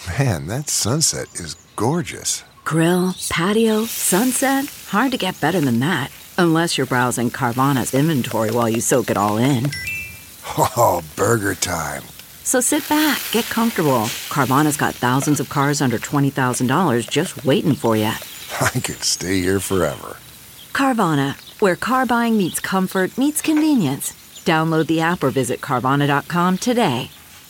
Man, that sunset is gorgeous. Grill, patio, sunset. Hard to get better than that. Unless you're browsing Carvana's inventory while you soak it all in. Oh, burger time. So sit back, get comfortable. Carvana's got thousands of cars under $20,000 just waiting for you. I could stay here forever. Carvana, where car buying meets comfort meets convenience. Download the app or visit Carvana.com today.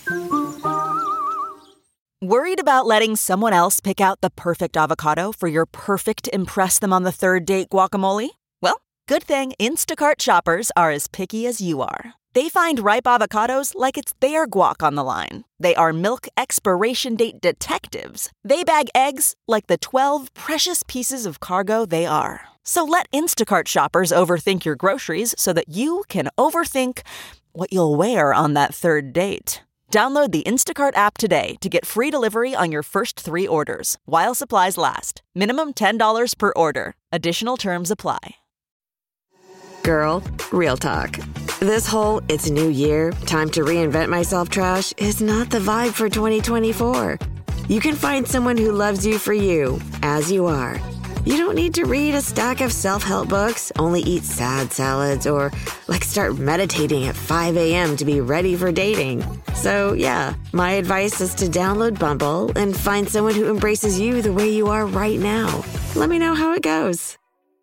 Worried about letting someone else pick out the perfect avocado for your perfect impress them on the third date guacamole? Well, good thing Instacart shoppers are as picky as you are. They find ripe avocados like it's their guac on the line. They are milk expiration date detectives. They bag eggs like the 12 precious pieces of cargo they are. So let Instacart shoppers overthink your groceries so that you can overthink what you'll wear on that third date. Download the Instacart app today to get free delivery on your first 3 orders, while supplies last. Minimum $10 per order. Additional terms apply. Girl, real talk. This whole it's new year, time to reinvent myself trash is not the vibe for 2024. You can find someone who loves you for you, as you are. You don't need to read a stack of self-help books, only eat sad salads, or start meditating at 5 a.m. to be ready for dating. So yeah, my advice is to download Bumble and find someone who embraces you the way you are right now. Let me know how it goes.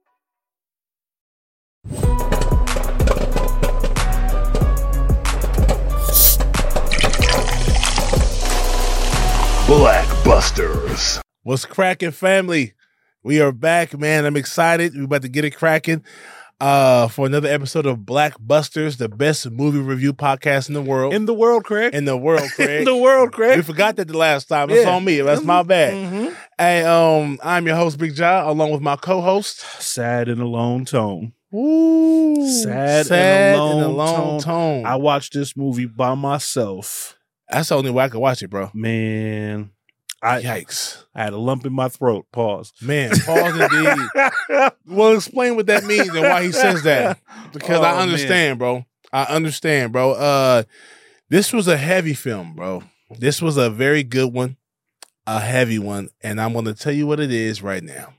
Blackbusters. What's cracking, family? We are back, man. I'm excited. We're about to get it cracking for another episode of Blackbusters, the best movie review podcast in the world. In the world, Craig. In the world, Craig. In the world, Craig. We forgot that the last time. It's on me. That's my bad. Mm-hmm. Hey, I'm your host, Big Ja, along with my co-host. Sad and Alone Tone. Ooh. Sad and Alone Tone. I watched this movie by myself. That's the only way I could watch it, bro. Man. Yikes. I had a lump in my throat. Pause. Man, pause indeed. Well, explain what that means and why he says that. Because I understand, bro. I understand, bro. This was a heavy film, bro. This was a very good one, a heavy one, and I'm going to tell you what it is right now.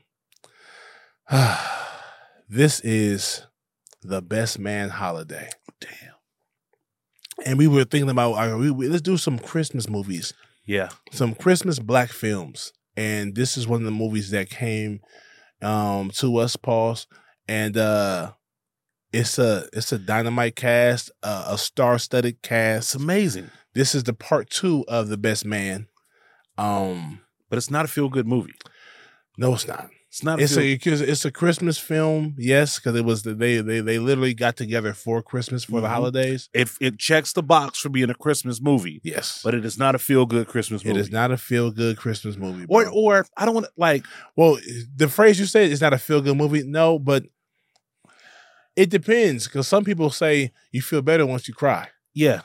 This is The Best Man Holiday. Damn. And we were thinking about, let's do some Christmas movies. Yeah. Some Christmas black films. And this is one of the movies that came to us, Pauls. And it's a dynamite cast, a star-studded cast. It's amazing. This is the part 2 of The Best Man. But it's not a feel-good movie. No, it's not. It's not. It's a Christmas film, yes, because it was they literally got together for Christmas for the holidays. It checks the box for being a Christmas movie, yes, but it is not a feel good Christmas movie. It is not a feel good Christmas movie, bro. or I don't want to Well, the phrase you said is not a feel good movie. No, but it depends because some people say you feel better once you cry. Yeah.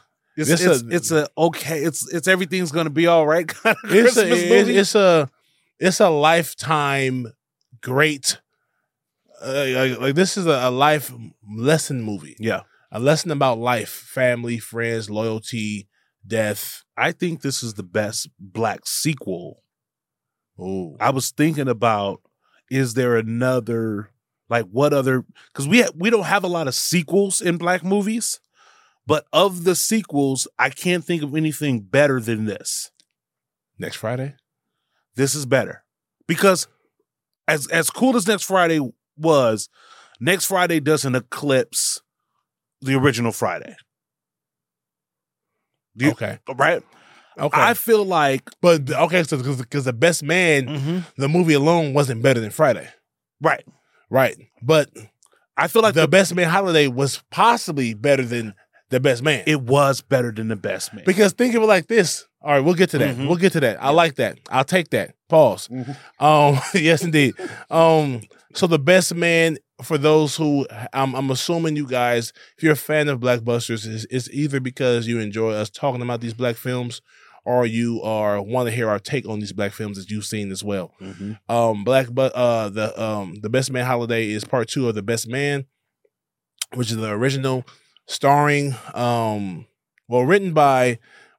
It's everything's gonna be all right kind of Christmas movie. It's a lifetime great this is a life lesson movie. Yeah. A lesson about life, family, friends, loyalty, death. I think this is the best black sequel. Oh, I was thinking about, is there another, what other, because we don't have a lot of sequels in black movies, but of the sequels, I can't think of anything better than this. Next Friday? This is better. Because as cool as Next Friday was, Next Friday doesn't eclipse the original Friday. Okay. Right? Okay. I feel like... But, okay, so because The Best Man, the movie alone wasn't better than Friday. Right. Right. But I feel like The Best Man Holiday was possibly better than The Best Man. It was better than The Best Man. Because think of it like this. All right, we'll get to that. We'll get to that. I like that. I'll take that. Pause. Yes, indeed. So The Best Man, for those who, I'm assuming you guys, if you're a fan of Blackbusters, it's either because you enjoy us talking about these black films or you want to hear our take on these black films that you've seen as well. The Best Man Holiday is part 2 of The Best Man, which is the original, starring, written by,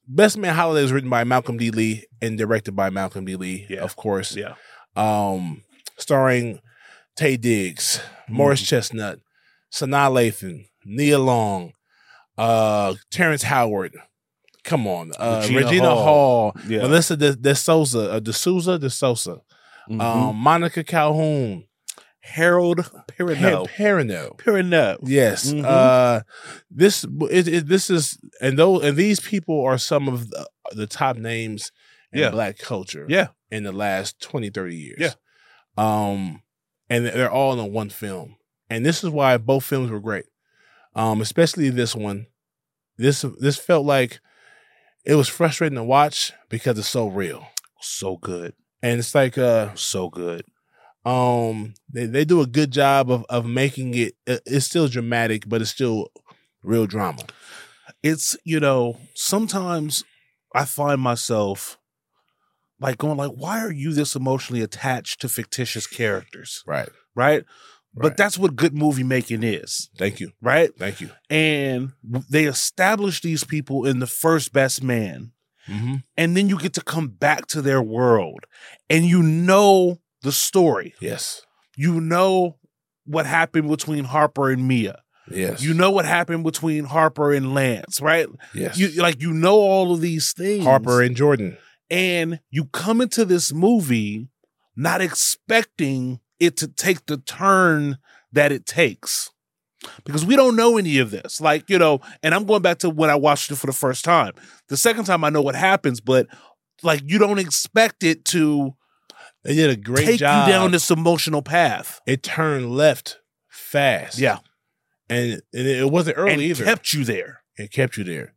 Best Man Holiday is written by Malcolm D. Lee and directed by Malcolm D. Lee, of course. Yeah. Starring Taye Diggs, Morris Chestnut, Sanaa Lathan, Nia Long, Terrence Howard. Come on, Regina Hall, Melissa De Souza, Monica Calhoun, Harold Perrineau. Yes. This is and these people are some of the top names in Black culture. In the last 20, 30 years. And they're all in one film. And this is why both films were great. Especially this one. This felt like it was frustrating to watch because it's so real. So good. And it's like so good. They do a good job of making it's still dramatic, but it's still real drama. It's, sometimes I find myself like going like, why are you this emotionally attached to fictitious characters? Right? But that's what good movie making is. Thank you. Right? Thank you. And they establish these people in the first Best Man. And then you get to come back to their world and you know the story. Yes. You know what happened between Harper and Mia. Yes. You know what happened between Harper and Lance, right? Yes. You know all of these things. Harper and Jordan. And you come into this movie not expecting it to take the turn that it takes. Because we don't know any of this. And I'm going back to when I watched it for the first time. The second time I know what happens, but you don't expect it to they did a great take job. You down this emotional path. It turned left fast. Yeah. And it wasn't early and either. Kept you there. It kept you there.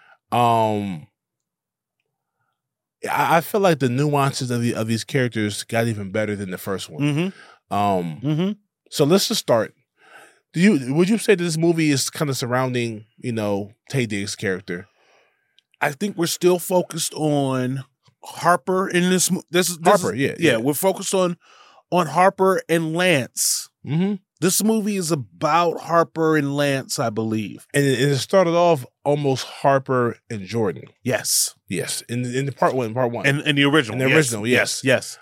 I feel like the nuances of these characters got even better than the first one. So let's just start. Would you say that this movie is kind of surrounding, Taye Diggs' character? I think we're still focused on Harper in this. Harper, yeah. We're focused on Harper and Lance. This movie is about Harper and Lance, I believe, and it started off almost Harper and Jordan. Yes. In the part one, and the original, yes.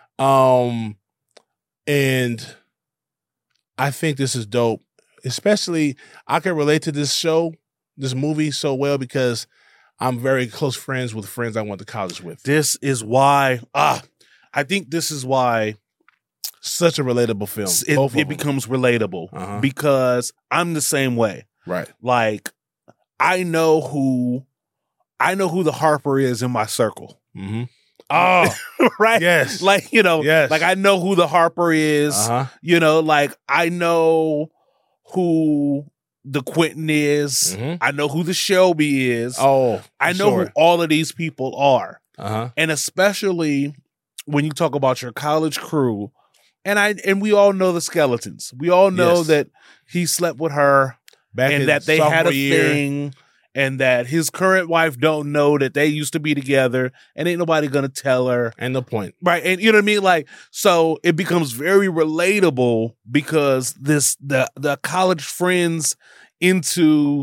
And I think this is dope. Especially, I can relate to this movie so well because I'm very close friends with friends I went to college with. This is why, I think this is why such a relatable film. It becomes relatable because I'm the same way. Right. I know who the Harper is in my circle. Oh, right. Yes. Yes. I know who the Harper is. I know who the Quentin is. I know who the Shelby is. Oh, I know who all of these people are. And especially when you talk about your college crew, and we all know the skeletons. We all know that he slept with her and that they had a thing and that his current wife don't know that they used to be together and ain't nobody gonna tell her. And the point. Right. And you know what I mean? So it becomes very relatable because the college friends into,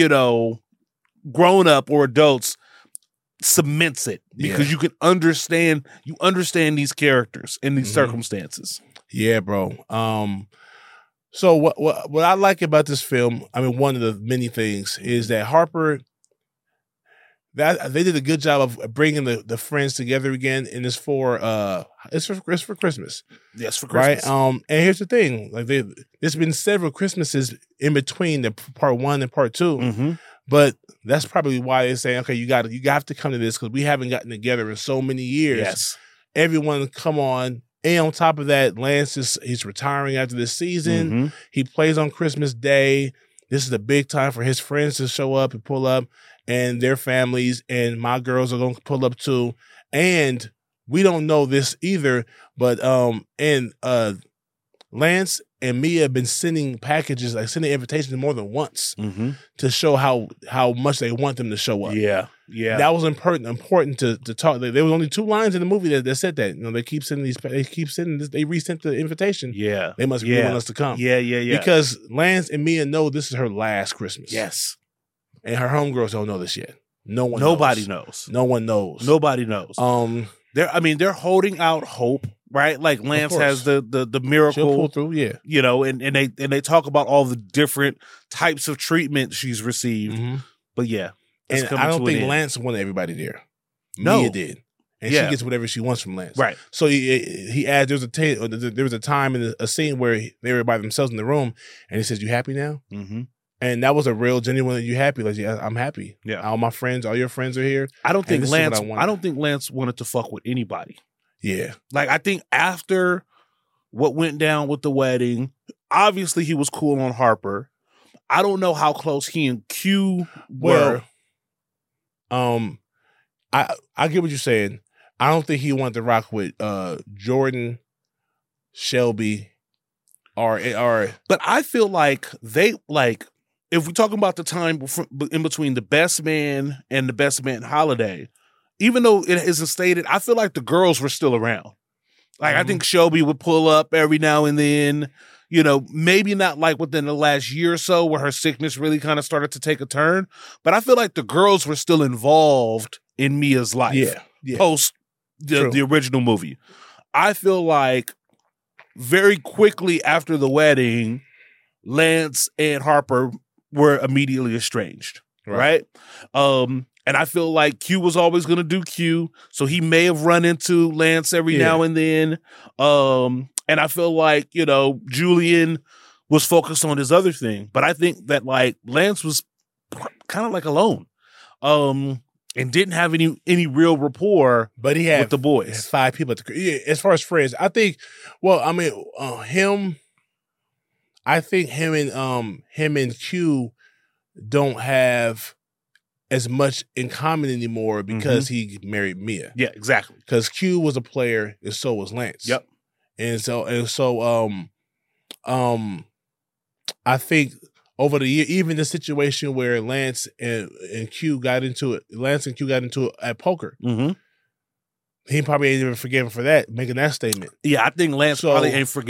grown up or adults cements it because you understand these characters in these circumstances. Yeah, bro. So what I like about this film, one of the many things is that Harper, that they did a good job of bringing the friends together again, and it's for Christmas. Yes, for Christmas. Right. And here's the thing: there's been several Christmases in between the part 1 and part 2, but that's probably why they're saying, okay, you have to come to this because we haven't gotten together in so many years. Yes, everyone, come on. And on top of that, Lance he's retiring after this season. He plays on Christmas Day. This is a big time for his friends to show up and pull up, and their families, and my girls are going to pull up too. And we don't know this either, but Lance and Mia have been sending packages, sending invitations more than once to show how much they want them to show up. Yeah. That was important to talk. There was only 2 lines in the movie that said that. They keep sending this. They resent the invitation. Yeah. They must really want us to come. Yeah. Because Lance and Mia know this is her last Christmas. Yes. And her homegirls don't know this yet. Nobody knows. No one knows. Nobody knows. They're holding out hope, right? Like Lance has the miracle. She'll pull through, yeah. You know, and they talk about all the different types of treatment she's received. Mm-hmm. But yeah. And I don't think Lance wanted everybody there. No. Mia did. And she gets whatever she wants from Lance. Right. So he adds, there was a time in a scene where they were by themselves in the room and he says, "You happy now?" Mm-hmm. And that was a real genuine, "You happy?" Like, yeah, I'm happy. Yeah. All my friends, all your friends are here. I don't think Lance wanted to fuck with anybody. Yeah. Like, I think after what went down with the wedding, obviously he was cool on Harper. I don't know how close he and Q were. I get what you're saying. I don't think he wanted to rock with Jordan, Shelby, or. But I feel like if we're talking about the time in between the Best Man and the Best Man Holiday, even though it isn't stated, I feel like the girls were still around. Like, I think Shelby would pull up every now and then, you know, maybe not like within the last year or so where her sickness really kind of started to take a turn. But I feel like the girls were still involved in Mia's life post the original movie. I feel like very quickly after the wedding, Lance and Harper were immediately estranged, right? And I feel like Q was always going to do Q, so he may have run into Lance every now and then. And I feel like, you know, Julian was focused on his other thing. But I think that, like, Lance was kind of like alone and didn't have any real rapport but he had, with the boys. 5 people. As far as friends, I think, well, I mean, him and Q don't have as much in common anymore because he married Mia. Yeah, exactly. Because Q was a player and so was Lance. Yep. And so I think over the year, even the situation where Lance and Q got into it at poker. Mm-hmm. He probably ain't even forgiven for that, making that statement. Yeah, I think Lance probably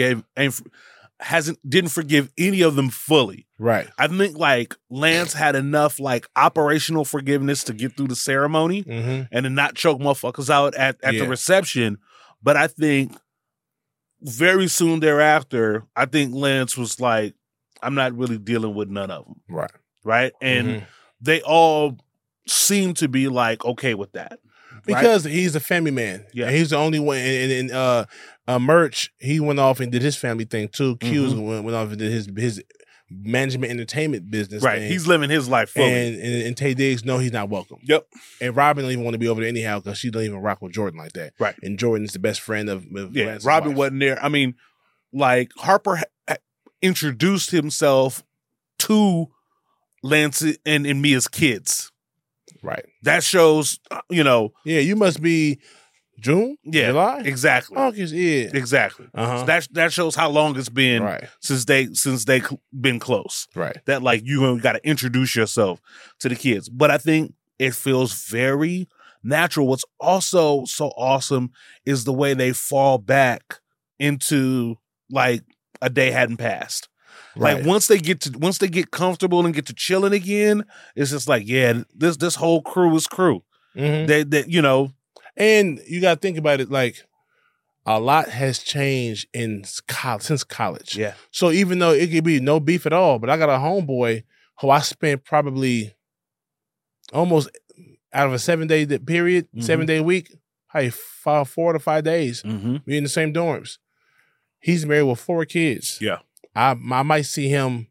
didn't forgive any of them fully. Right. I think like Lance had enough like operational forgiveness to get through the ceremony and to not choke motherfuckers out at the reception. But I think very soon thereafter, I think Lance was like, I'm not really dealing with none of them. Right. Right. And they all seem to be like okay with that. Because he's a family man. Yeah. And he's the only one. And Merch, he went off and did his family thing too. Q went off and did his management entertainment business. Right. thing. He's living his life fully. And Tay Diggs, no, he's not welcome. Yep. And Robin don't even want to be over there anyhow because she don't even rock with Jordan like that. Right. And Jordan is the best friend of Lance's Robin wife. wasn't there. I mean, like Harper introduced himself to Lance and Mia's kids. Right. That shows, you know. Yeah, you must be June? Yeah. July? Exactly. August, yeah. Exactly. Uh-huh. So that shows how long it's been since they been close. Right. That like you got to introduce yourself to the kids. But I think it feels very natural. What's also so awesome is the way they fall back into like a day hadn't passed. Right. Like once they get comfortable and get to chilling again, it's just like, yeah, this whole crew is crew. Mm-hmm. That you know, and you got to think about it. Like a lot has changed since college. Yeah. So even though it could be no beef at all, but I got a homeboy who I spent probably almost out of a 7-day period, 7-day week, probably 4 to 5 days. We in the same dorms. He's married with 4 kids. Yeah. I might see him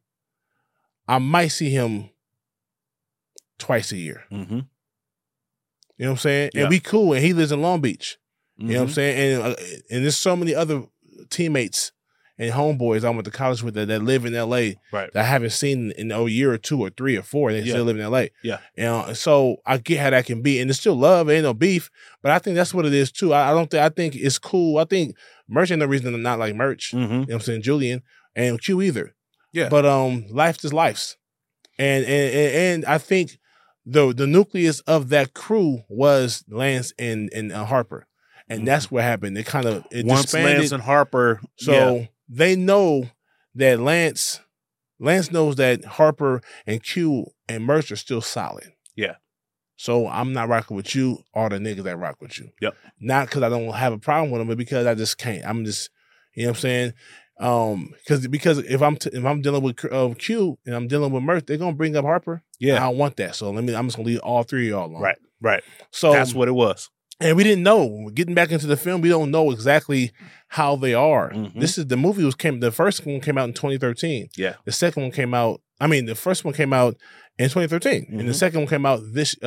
twice a year. You know what I'm saying? Yeah. And we cool. And he lives in Long Beach. You know what I'm saying? And there's so many other teammates and homeboys I went to college with that live in LA that I haven't seen in a year or 2 or 3 or 4. They still live in LA. Yeah. And so I get how that can be. And there's still love. Ain't no beef. But I think that's what it is too. I think it's cool. I think Merch ain't no reason to not like Merch. You know what I'm saying? Julian. And Q either. Yeah. But life is life's. And I think the nucleus of that crew was Lance and Harper. And that's what happened. It kind of once disbanded. Lance and Harper. So they know that Lance knows that Harper and Q and Merch are still solid. Yeah. So I'm not rocking with you or the niggas that rock with you. Yep. Not because I don't have a problem with them, but because I just can't. I'm just, you know what I'm saying? Because if I'm dealing with Q and I'm dealing with Murph, they're gonna bring up Harper. Yeah. I don't want that. So I'm just gonna leave all three of y'all alone. Right. So That's what it was. And we didn't know. Getting back into the film, we don't know exactly how they are. Mhm. The first one came out in 2013. Yeah. The second one came out. The first one came out in 2013, and the second one came out this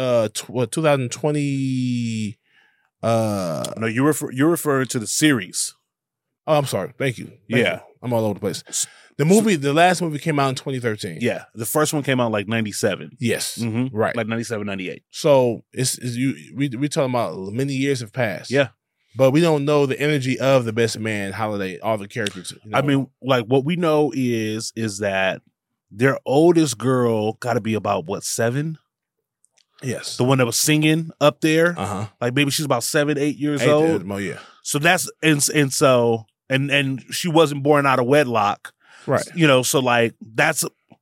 2020. No, you're referring to the series. Oh, I'm sorry. Thank you. Thank Yeah. you. I'm all over the place. The last movie came out in 2013. Yeah. The first one came out like 97. Yes. Mhm. Right. Like 97, 98. So we talking about many years have passed. Yeah. But we don't know the energy of the Best Man Holiday, all the characters. You know? I mean, like what we know is that their oldest girl got to be about 7? yes. The one that was singing up there, Uh-huh. maybe she's about 7, 8 years old. Oh, yeah. So that's and she wasn't born out of wedlock, Right. So like that's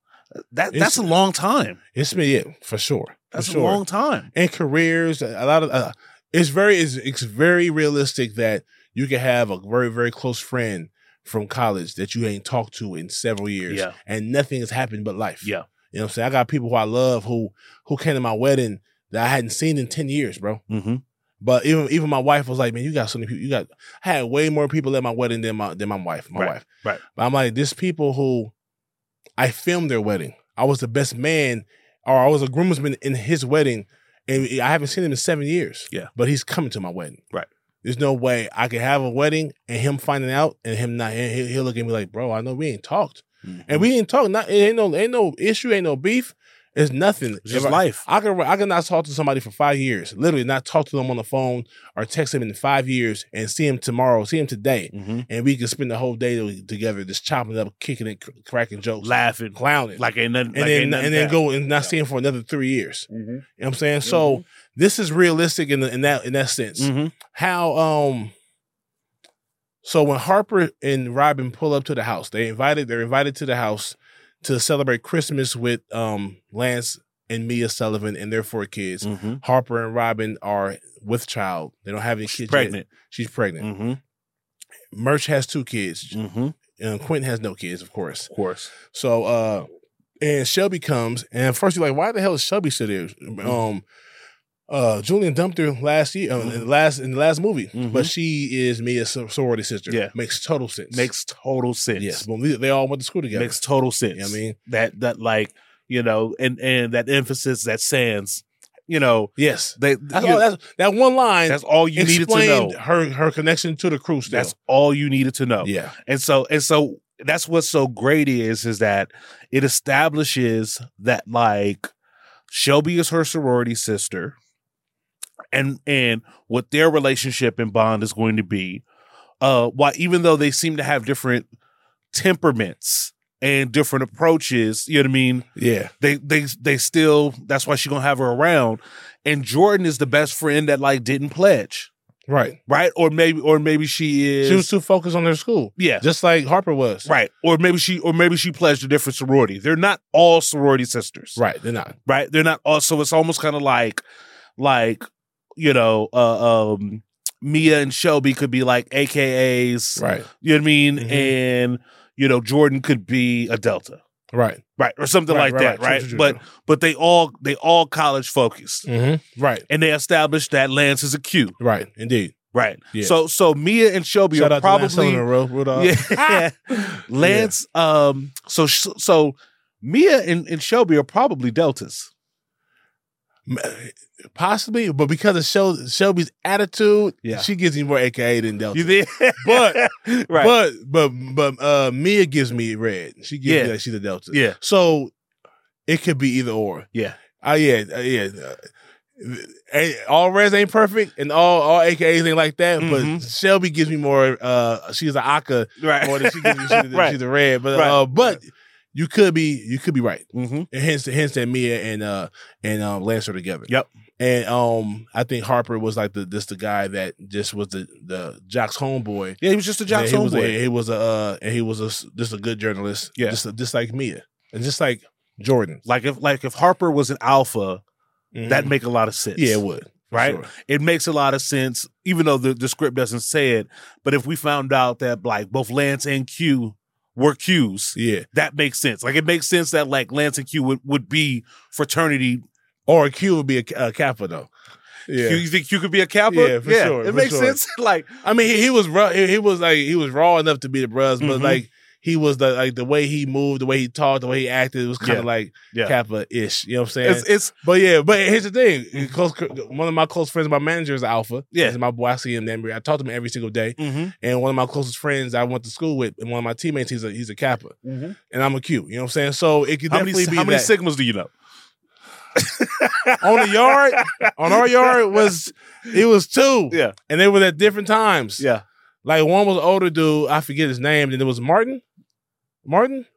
a long time. It's been, for sure. That's for a sure. long time. And careers, a lot of it's very realistic that you can have a very, very close friend from college that you ain't talked to in several years, Yeah. and nothing has happened but life. Yeah. You know what I'm saying? I got people who I love who came to my wedding that I hadn't seen in 10 years, bro. Mm-hmm. But even my wife was like, man, you got so many people. I had way more people at my wedding than my wife. Right. But I'm like, there's people who I filmed their wedding. I was the best man, or I was a groomsman in his wedding, and I haven't seen him in 7 years. Yeah. But he's coming to my wedding. Right. There's no way I could have a wedding and him finding out and him not. He'll look at me like, bro, I know we ain't talked, and we ain't talked. Not ain't no issue, ain't no beef. It's nothing. It's just life. I can not talk to somebody for 5 years, literally not talk to them on the phone or text them in 5 years, and see him today, and we can spend the whole day together, just chopping it up, kicking it, cracking jokes, Laughing, clowning, like ain't nothing, and then go and not see him for another 3 years. You know what I'm saying? So this is realistic in that sense. How so when Harper and Robin pull up to the house, they're invited to the house to celebrate Christmas with Lance and Mia Sullivan and their 4 kids. Harper and Robin are with child. They don't have any kids pregnant. yet. She's pregnant. Merch has 2 kids. Quentin has no kids, of course. So and Shelby comes, and at first you're like, why the hell is Shelby still there? Julian dumped her last year in the last movie, but she is Mia's sorority sister. Yeah. Makes total sense. Yes. Well, they all went to school together. Makes total sense. You know what I mean? That like, and that emphasis, that sans, Yes. that one line. That's all you needed to know. Her connection to the crew. Still. That's all you needed to know. Yeah. And so that's what's so great is that it establishes that like Shelby is her sorority sister, and what their relationship and bond is going to be. Why, even though they seem to have different temperaments and different approaches, you know what I mean? Yeah. They still, that's why she's gonna have her around. And Jordan is the best friend that like didn't pledge. Right. Or maybe she was too focused on their school. Yeah. Just like Harper was. Right. Or maybe she pledged a different sorority. They're not all sorority sisters. Right. They're not. Right. They're not all. So it's almost kind of like Mia and Shelby could be like AKAs. Right. You know what I mean? And Jordan could be a Delta. Right. Right. Or something like that. Right. True. But they all college focused. Right. And they established that Lance is a Q. Right. Indeed. Right. Yeah. So Mia and Shelby Shout are out probably to Lance yeah. Lance. So Mia and Shelby are probably Deltas. Possibly, but because of Shelby's attitude, Yeah. she gives me more AKA than Delta. You think? But Right. but Mia gives me red. She gives me Yeah. that she's a Delta. Yeah. So it could be either or. Yeah. All reds ain't perfect, and all AKAs ain't like that. But Shelby gives me more. She's an Aka Right. more than she gives me. Right. She's a red. But Right. but you could be right. Mhm. And hence that Mia and Lance are together. Yep. And I think Harper was like the guy that just was the Jock's homeboy. Yeah, he was just a Jock's homeboy. He was just a good journalist. Yeah. just like Mia, and just like Jordan. Like if Harper was an alpha, that make a lot of sense. Yeah, it would. Right? Sure. It makes a lot of sense, even though the script doesn't say it. But if we found out that like both Lance and Q were Qs, Yeah. that makes sense. Like it makes sense that like Lance and Q would be fraternity. Or a Q would be a Kappa though. Yeah. You think Q could be a Kappa? Yeah, for sure, It for makes sure. sense. Like I mean, he was raw. He was raw enough to be the bros, but Mhm. like he was the way he moved, the way he talked, the way he acted. It was kind of like Yeah. Kappa-ish. You know what I'm saying? it's But here's the thing. One of my close friends, my manager is Alpha. Yeah. He's my boy. I see him every. I talk to him every single day. Mhm. And one of my closest friends I went to school with, and one of my teammates, he's a Kappa, and I'm a Q. You know what I'm saying? So it could how many definitely be how many that. Sigmas do you know? On the yard, on our yard it was 2. Yeah. And they were at different times. Yeah. Like one was an older dude, I forget his name, and it was Martin. Martin?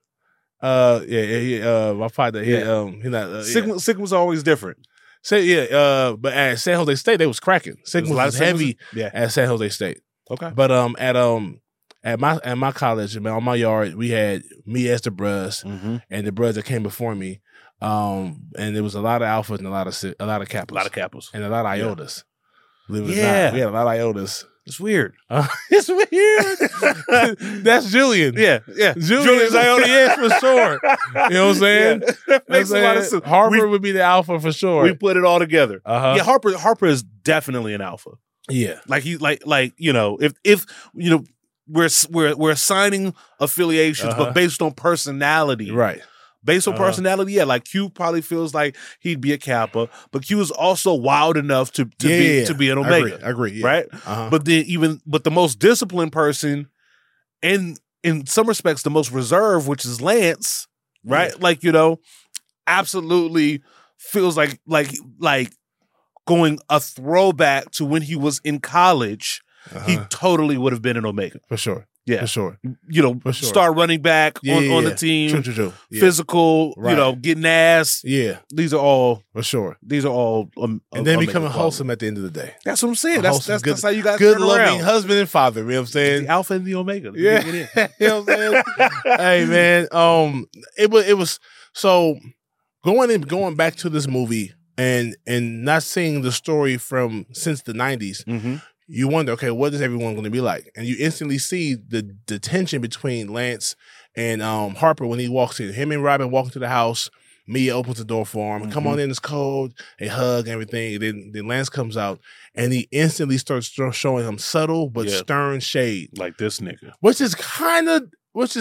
My father, he not Sigma's always different. but at San Jose State they was cracking. Sigma was heavy Yeah. at San Jose State. Okay. But at my college, man, on my yard, we had me as the bros and the bros that came before me. And there was a lot of alphas and a lot of kappas. A lot of Kappas. And a lot of iotas. Believe it or Yeah. not. We had a lot of iotas. It's weird. It's weird. That's Julian. Yeah. Julian's iota, yes, for sure. You know what I'm saying? Yeah. That makes a lot of sense. Harper would be the alpha for sure. We put it all together. Uh-huh. Yeah, Harper is definitely an alpha. Yeah. Like he like if we're assigning affiliations, but based on personality, Right. Based on personality, yeah. Like Q probably feels like he'd be a Kappa, but Q is also wild enough to be an Omega. I agree. Yeah. Right? Uh-huh. But the most disciplined person, and in some respects the most reserved, which is Lance, right? Yeah. Like absolutely feels like going a throwback to when he was in college. He totally would have been an Omega. For sure. Yeah. For sure. For sure. Star running back on the team. True. Yeah. Physical, Right. getting ass. Yeah. These are all For sure. and And then becoming wholesome at the end of the day. That's what I'm saying. Wholesome, That's how you got good, turn loving around. husband and father. You know what I'm saying? The Alpha and the Omega. Yeah. Get it in. You know what I'm saying? Hey man, it was so going back to this movie and not seeing the story since the 90s. Mm-hmm. You wonder, okay, what is everyone going to be like? And you instantly see the tension between Lance and Harper when he walks in. Him and Robin walk into the house. Mia opens the door for him. Come on in, it's cold. They hug and everything. Then Lance comes out and he instantly starts showing him subtle but stern shade. Like this nigga. Which is kind of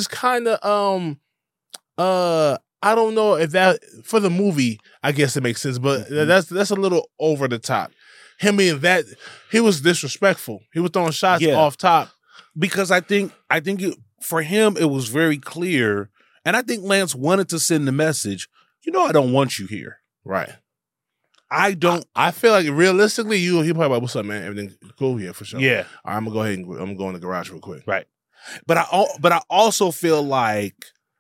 I don't know if that for the movie, I guess it makes sense, but that's a little over the top. Him being that, he was disrespectful. He was throwing shots off top. Because I think for him it was very clear, and I think Lance wanted to send the message, I don't want you here. Right. I don't. I feel like realistically, he probably like, what's up, man? Everything cool here for sure. Yeah. All right, I'm gonna go ahead and I'm gonna go in the garage real quick. Right. But I also feel like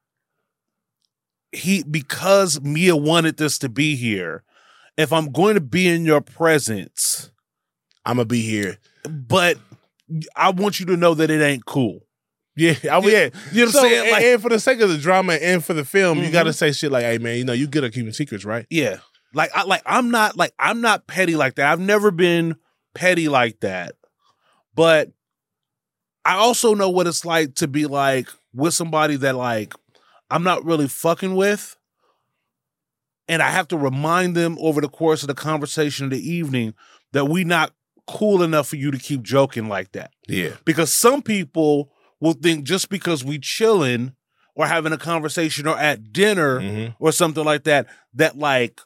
because Mia wanted this to be here, if I'm going to be in your presence, I'm gonna be here. But I want you to know that it ain't cool. Yeah, You know what I'm saying? Like, and for the sake of the drama and for the film, you got to say shit like, "Hey, man, you good at keeping secrets, right?" yeah, I'm not petty like that. I've never been petty like that. But I also know what it's like to be like with somebody that like I'm not really fucking with, and I have to remind them over the course of the conversation of the evening that we not cool enough for you to keep joking like that. Yeah, because some people will think just because we chilling or having a conversation or at dinner or something like that, that like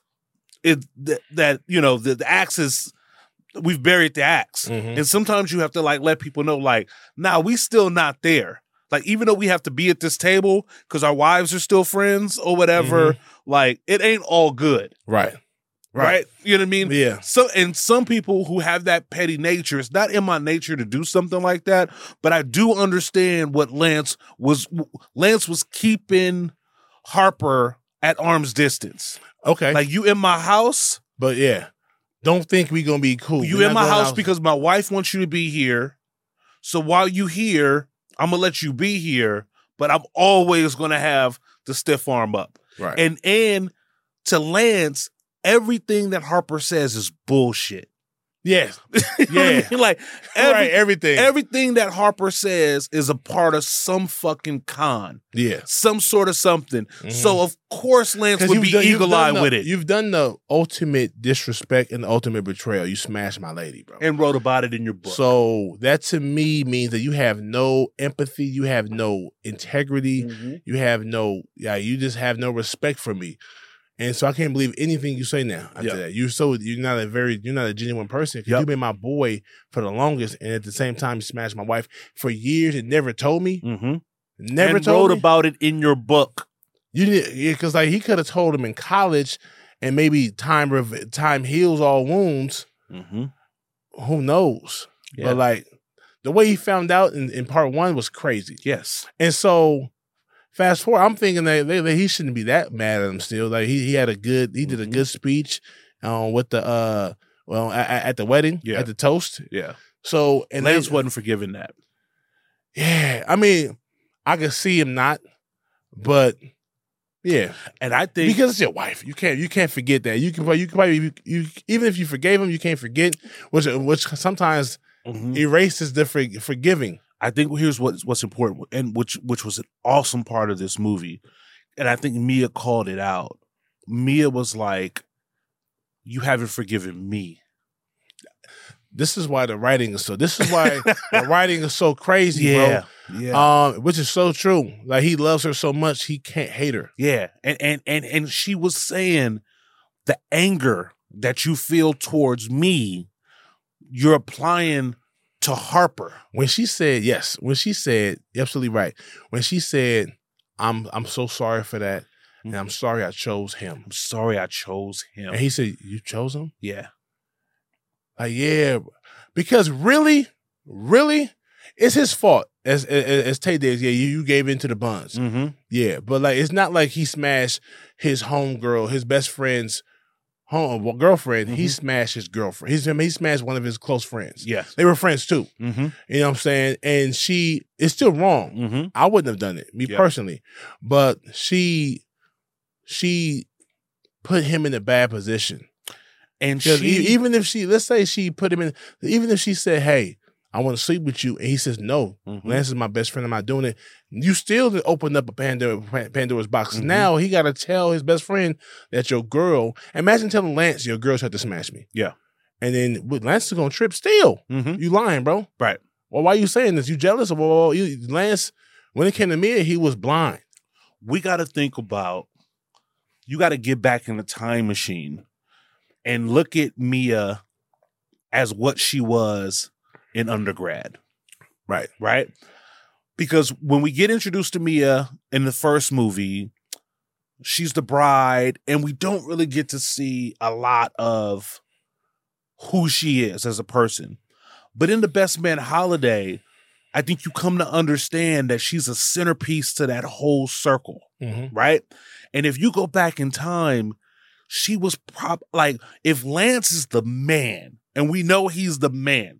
the axe is, we've buried the axe. And sometimes you have to like let people know like, nah, we still not there. Like, even though we have to be at this table because our wives are still friends or whatever, like it ain't all good. Right. You know what I mean? Yeah. So, and some people who have that petty nature, it's not in my nature to do something like that, but I do understand what Lance was keeping Harper at arm's distance. Okay. Like, you in my house, but yeah, don't think we gonna be cool. You in my house because my wife wants you to be here. So while you here, I'm gonna let you be here, but I'm always gonna have the stiff arm up. Right. And to Lance, everything that Harper says is bullshit. Yes. You know what I Yeah. mean? Like Right, everything. Everything that Harper says is a part of some fucking con. Yeah. Some sort of something. So of course Lance would be eagle-eyed with it. You've done the ultimate disrespect and the ultimate betrayal. You smashed my lady, bro. And wrote about it in your book. So that to me means that you have no empathy, you have no integrity, you have no, you just have no respect for me. And so I can't believe anything you say now after that. You're not a genuine person because you've been my boy for the longest, and at the same time you smashed my wife for years and never told me. Never and told wrote me. about it in your book. You did, because like he could have told him in college, and maybe time heals all wounds. Who knows? Yeah. But like the way he found out in part one was crazy. Yes. And so fast forward, I'm thinking that he shouldn't be that mad at him still. Like he did a good speech with the at the wedding, at the toast. Yeah. So and Lance wasn't forgiving that. Yeah. I mean, I could see him not, but yeah. And I think because it's your wife, you can't forget that. You can probably even if you forgave him, you can't forget, which sometimes erases the forgiving. I think here's what's important, and which was an awesome part of this movie, and I think Mia called it out. Mia was like, "You haven't forgiven me." This is why the writing is so. This is why the writing is so crazy, bro. Yeah. Which is so true. Like he loves her so much, he can't hate her. Yeah, and she was saying the anger that you feel towards me, you're applying to Harper. When she said, you're absolutely right. When she said, I'm so sorry for that, and I'm sorry I chose him. I'm sorry I chose him. And he said, you chose him? Yeah. Like, yeah. Because really, it's his fault. As Tay did, you gave in to the buns. Yeah, but like it's not like he smashed his homegirl, his best friend's girlfriend. He smashed his girlfriend. He smashed one of his close friends. Yes. They were friends too. You know what I'm saying? And she is still wrong. I wouldn't have done it, me personally. But she put him in a bad position. And even if let's say she put him in, even if she said, hey, I want to sleep with you, and he says, no, Lance is my best friend, I'm not doing it, you still opened up a Pandora's box. Now he got to tell his best friend that your girl, imagine telling Lance your girl tried to smash me. Yeah. And then Lance is going to trip still. You lying, bro. Right. Well, why are you saying this? You jealous? Well, Lance, when it came to me, he was blind. We got to think about, you got to get back in the time machine and look at Mia as what she was in undergrad. Right. Right? Because when we get introduced to Mia in the first movie, she's the bride, and we don't really get to see a lot of who she is as a person. But in The Best Man Holiday, I think you come to understand that she's a centerpiece to that whole circle. Right? And if you go back in time, she was like, if Lance is the man, and we know he's the man,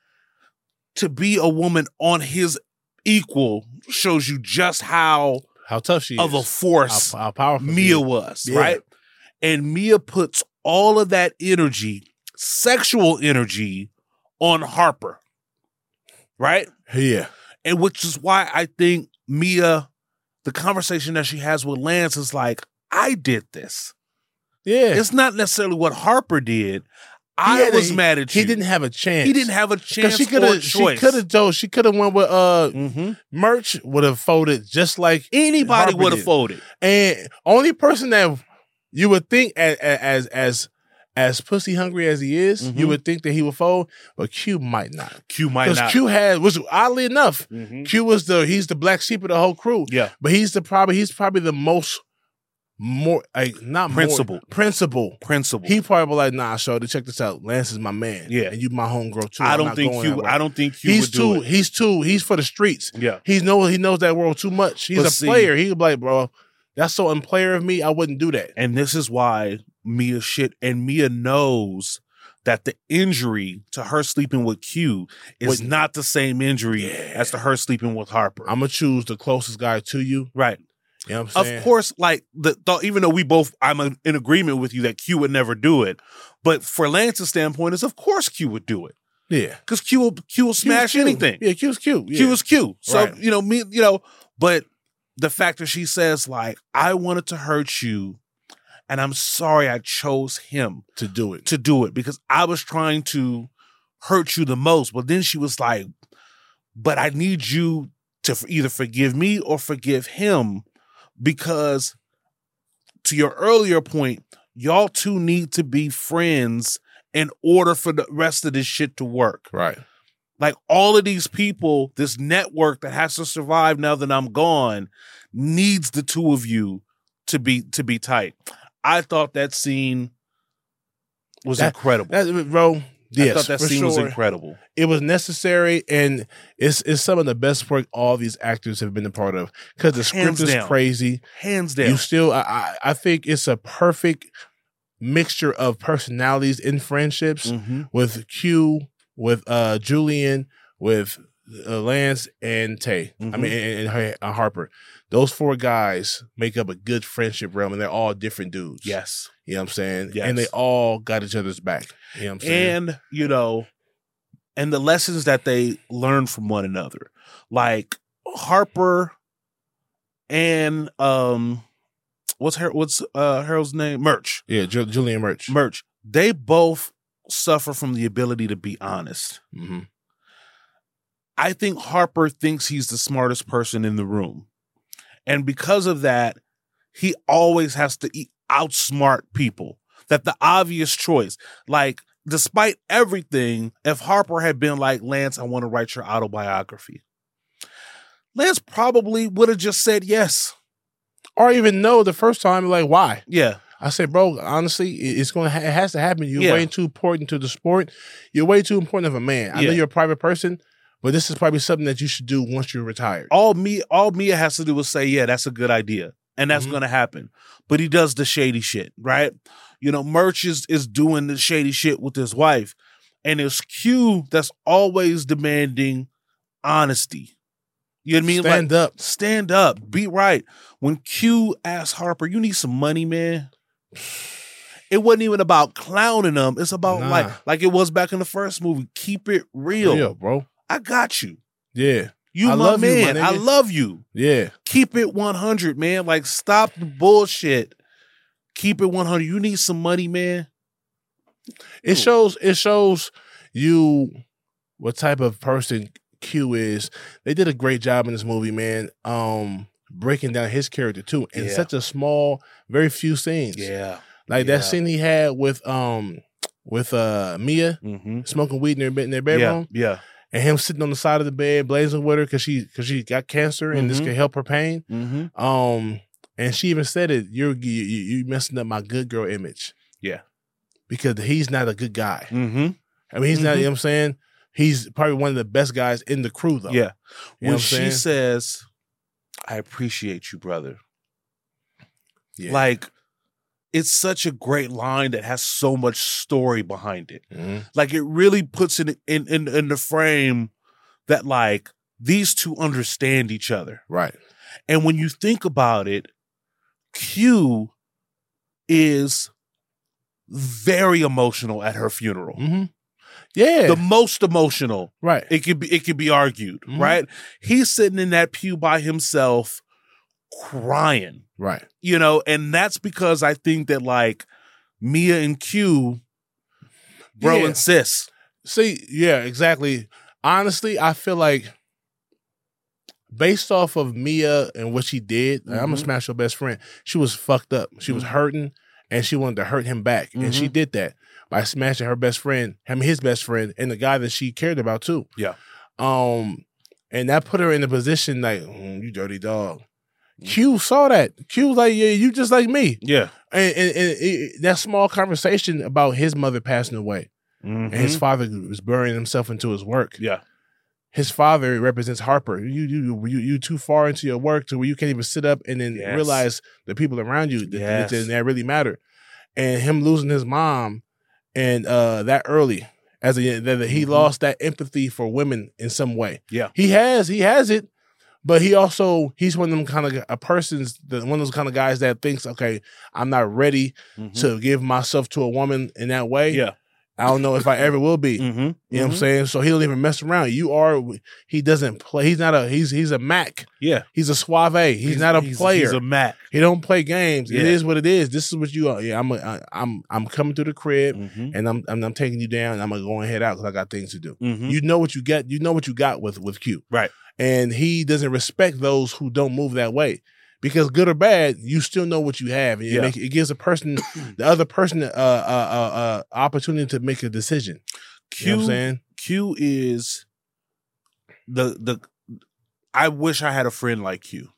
to be a woman on his equal shows you just how tough she is. Of a force how powerful Mia was, right? And Mia puts all of that energy, sexual energy, on Harper, right? Yeah. And which is why I think Mia, the conversation that she has with Lance is like, I did this. Yeah. It's not necessarily what Harper did. I was mad at you. He didn't have a chance. He didn't have a chance she or a choice. She could have went with Merch would have folded just like anybody would have folded. And only person that you would think as pussy hungry as he is, you would think that he would fold, but Q might not. Because Q was oddly enough, Q he's the black sheep of the whole crew. Yeah. But he's probably the most principle. He probably like, nah, shorty, check this out. Lance is my man. Yeah. And you my homegirl too. I don't think Q would do it. He's for the streets. Yeah. He knows that world too much. He's a player. He could be like, bro, that's so unplayer of me, I wouldn't do that. And this is why Mia knows that the injury to her sleeping with Q is not the same injury as to her sleeping with Harper. I'm going to choose the closest guy to you. Right. You know what I'm saying? Of course, like the thought, even though I'm in agreement with you that Q would never do it, but for Lance's standpoint, is of course Q would do it. Yeah. Because Q will smash Q. anything. Yeah, Q's cute. Yeah. Q is Q. So, Right. but the fact that she says, like, I wanted to hurt you, and I'm sorry I chose him To do it. because I was trying to hurt you the most. But then she was like, but I need you to either forgive me or forgive him, because to your earlier point, y'all two need to be friends in order for the rest of this shit to work. Right. Like, all of these people, this network that has to survive now that I'm gone, needs the two of you to be tight. I thought that scene was incredible. Bro, yes, I thought that for scene was sure. incredible. It was necessary, and it's some of the best work all these actors have been a part of, because the script Hands is down. crazy. Hands down. You still, I think it's a perfect mixture of personalities in friendships with Q, with Julian, with Lance and Tay. I mean, and Harper. Those four guys make up a good friendship realm, and they're all different dudes. Yes. You know what I'm saying? Yes. And they all got each other's back. You know what I'm saying? And, and the lessons that they learn from one another. Like Harper and what's Harold's name? Murch. Yeah, Julian Murch. Murch. They both suffer from the ability to be honest. Mm-hmm. I think Harper thinks he's the smartest person in the room. And because of that, he always has to outsmart people. That the obvious choice, like, despite everything, if Harper had been like, Lance, I want to write your autobiography, Lance probably would have just said yes. Or even no the first time, like, why? Yeah. I said, bro, honestly, it has to happen. You're Yeah. way too important to the sport. You're way too important of a man. I know you're a private person, but this is probably something that you should do once you're retired. All Mia has to do is say, yeah, that's a good idea. And that's going to happen. But he does the shady shit, right? Murch is doing the shady shit with his wife. And it's Q that's always demanding honesty. You know what I mean? Stand up. Stand up. Be right. When Q asked Harper, you need some money, man. It wasn't even about clowning them. It's about like it was back in the first movie. Keep it real. Real, bro. I got you. Yeah. You I my love you, man. my I nigga. love you. Yeah. Keep it 100, man. Like, stop the bullshit. Keep it 100. You need some money, man. It shows you what type of person Q is. They did a great job in this movie, man. Breaking down his character too in such a small, very few scenes. Yeah. Like that scene he had with Mia smoking weed in their bedroom. Yeah. And him sitting on the side of the bed, blazing with her because she got cancer and this could help her pain. And she even said it, you messing up my good girl image. Yeah. Because he's not a good guy. Mm-hmm. I mean, he's not, you know what I'm saying? He's probably one of the best guys in the crew, though. Yeah. You know When what I'm she saying? says, I appreciate you, brother. Yeah. Like, it's such a great line that has so much story behind it. Mhm. Like, it really puts it in the frame that, like, these two understand each other. Right. And when you think about it, Q is very emotional at her funeral. Mm-hmm. Yeah. The most emotional. Right. It could be argued, right? He's sitting in that pew by himself crying. Right. And that's because I think that, like, Mia and Q, bro Yeah. and sis. See, yeah, exactly. Honestly, I feel like based off of Mia and what she did, like, I'm gonna smash your best friend. She was fucked up. She was hurting, and she wanted to hurt him back, and she did that by smashing her best friend, his best friend, and the guy that she cared about too. Yeah. And that put her in a position like, you dirty dog. Q saw that. Q was like, yeah, you just like me. Yeah. And that small conversation about his mother passing away, and his father was burying himself into his work. Yeah. His father represents Harper. You too far into your work to where you can't even sit up and then realize the people around you that really matter. And him losing his mom and that early that he lost that empathy for women in some way. Yeah. He has it, But he's one of them kind of one of those kind of guys that thinks, okay, I'm not ready to give myself to a woman in that way. Yeah. I don't know if I ever will be. Mm-hmm. You know what I'm saying? So he don't even mess around. He doesn't play. He's a Mac. Yeah. He's a suave. He's not a player. He's a Mac. He don't play games. Yeah. It is what it is. This is what you are. Yeah, I'm coming through the crib and I'm taking you down and I'm gonna go and head out because I got things to do. You know what you get. You know what you got with Q. Right. And he doesn't respect those who don't move that way. Because good or bad, you still know what you have. And it gives the other person opportunity to make a decision. You know what I'm saying? Q is I wish I had a friend like Q.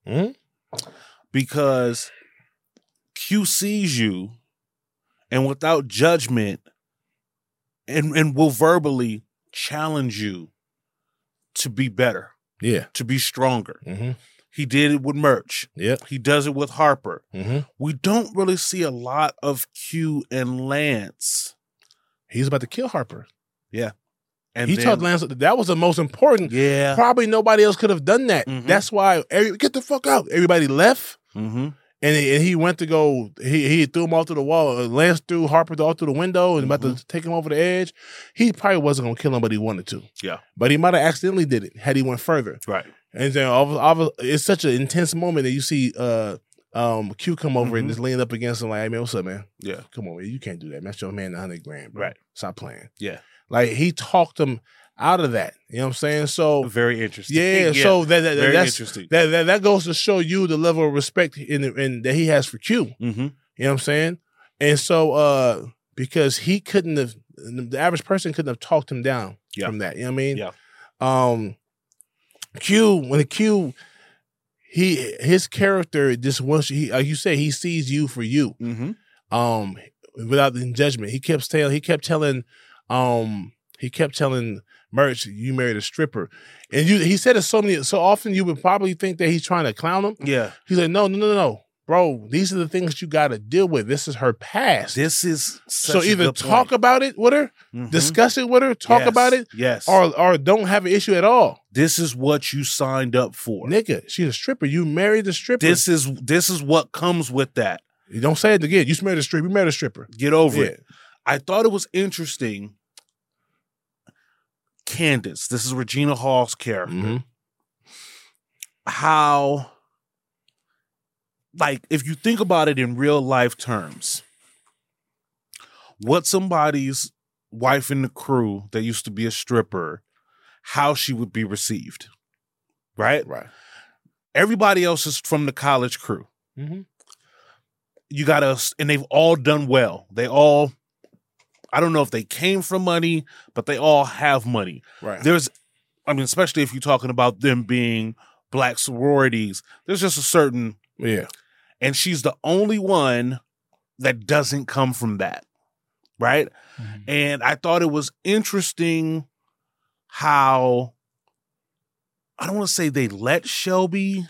Because Q sees you and without judgment and will verbally challenge you to be better. Yeah. To be stronger. He did it with Merch. Yep. He does it with Harper. We don't really see a lot of Q and Lance. He's about to kill Harper. Yeah. And he told Lance that was the most important. Yeah. Probably nobody else could have done that. That's why get the fuck out. Everybody left. And he went to go, he threw him off to the wall. Lance threw Harper off through the window and about to take him over the edge. He probably wasn't going to kill him, but he wanted to. Yeah. But he might have accidentally did it had he went further. Right. And then it's such an intense moment that you see Q come over and just lean up against him like, hey, man, what's up, man? Yeah. Come on, man. You can't do that. That's your man, $100,000. Bro. Right. Stop playing. Yeah. Like, he talked him out of that. You know what I'm saying? So very interesting. Yeah. So very that's interesting. That goes to show you the level of respect in that he has for Q. You know what I'm saying? And so because he couldn't have, the average person couldn't have talked him down from that. You know what I mean? Yeah. His character just once like you said, he sees you for you. Without the judgment. He kept telling Merch, you married a stripper. And he said it so often you would probably think that he's trying to clown him. Yeah. He's like, no. Bro, these are the things you gotta deal with. This is her past. This is so either talk about it with her, discuss it with her, talk about it, or don't have an issue at all. This is what you signed up for. Nigga, she's a stripper. You married a stripper. This is what comes with that. You don't say it again. You married a stripper. You married a stripper. Get over it. I thought it was interesting. Candace, this is Regina Hall's character. How, like, if you think about it in real life terms, what somebody's wife in the crew that used to be a stripper, how she would be received, right? Right. Everybody else is from the college crew. You got us, and they've all done well. They all, I don't know if they came from money, but they all have money. Right. Especially if you're talking about them being black sororities, there's just a certain, and she's the only one that doesn't come from that, right? And I thought it was interesting how, I don't want to say they let Shelby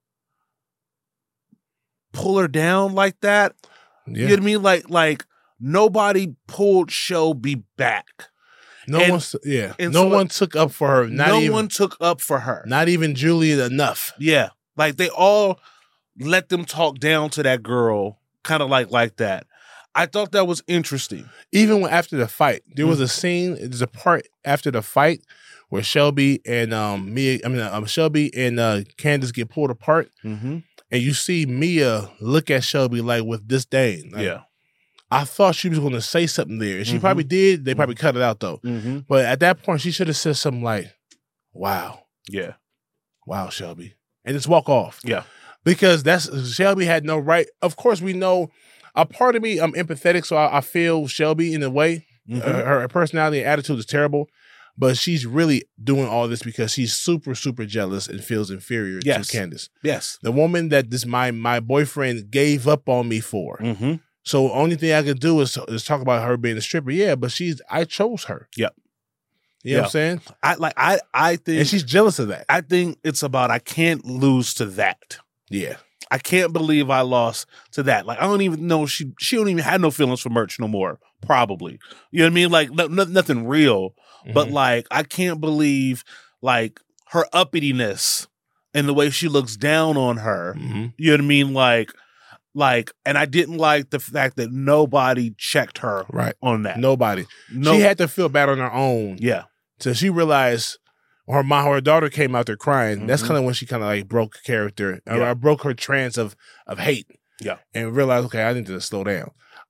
pull her down like that. You know what I mean? Like nobody pulled Shelby back. No one took up for her. No one took up for her. Not even Julia enough. Yeah. Like they all let them talk down to that girl, kind of like that. I thought that was interesting. Even after the fight, there was a scene, there's a part after the fight where Shelby and Shelby and Candace get pulled apart. And you see Mia look at Shelby like with disdain. Like, I thought she was going to say something there. And she probably did. They probably cut it out though. But at that point, she should have said something like, wow. Yeah. Wow, Shelby. And just walk off. Yeah. Because Shelby had no right. Of course, we know, a part of me, I'm empathetic, so I feel Shelby in a way. Her personality and attitude is terrible. But she's really doing all this because she's super, super jealous and feels inferior to Candace. Yes. The woman that my boyfriend gave up on me for. So only thing I could do is talk about her being a stripper. Yeah, but I chose her. Yep. You know what I'm saying? I think, and she's jealous of that. I think it's about I can't lose to that. Yeah. I can't believe I lost to that. Like I don't even know she don't even have no feelings for Merch no more. Probably. You know what I mean? Like nothing real. But like I can't believe like her uppityness and the way she looks down on her. Mm-hmm. You know what I mean? Like, and I didn't like the fact that nobody checked her Right. on that. Nobody. No, She had to feel bad on her own. yeah, So she realized her daughter came out there crying. That's Mhm. kind of when she kind of like broke character. Yeah. I broke her trance of hate. Yeah. And realized, okay, I need to slow down.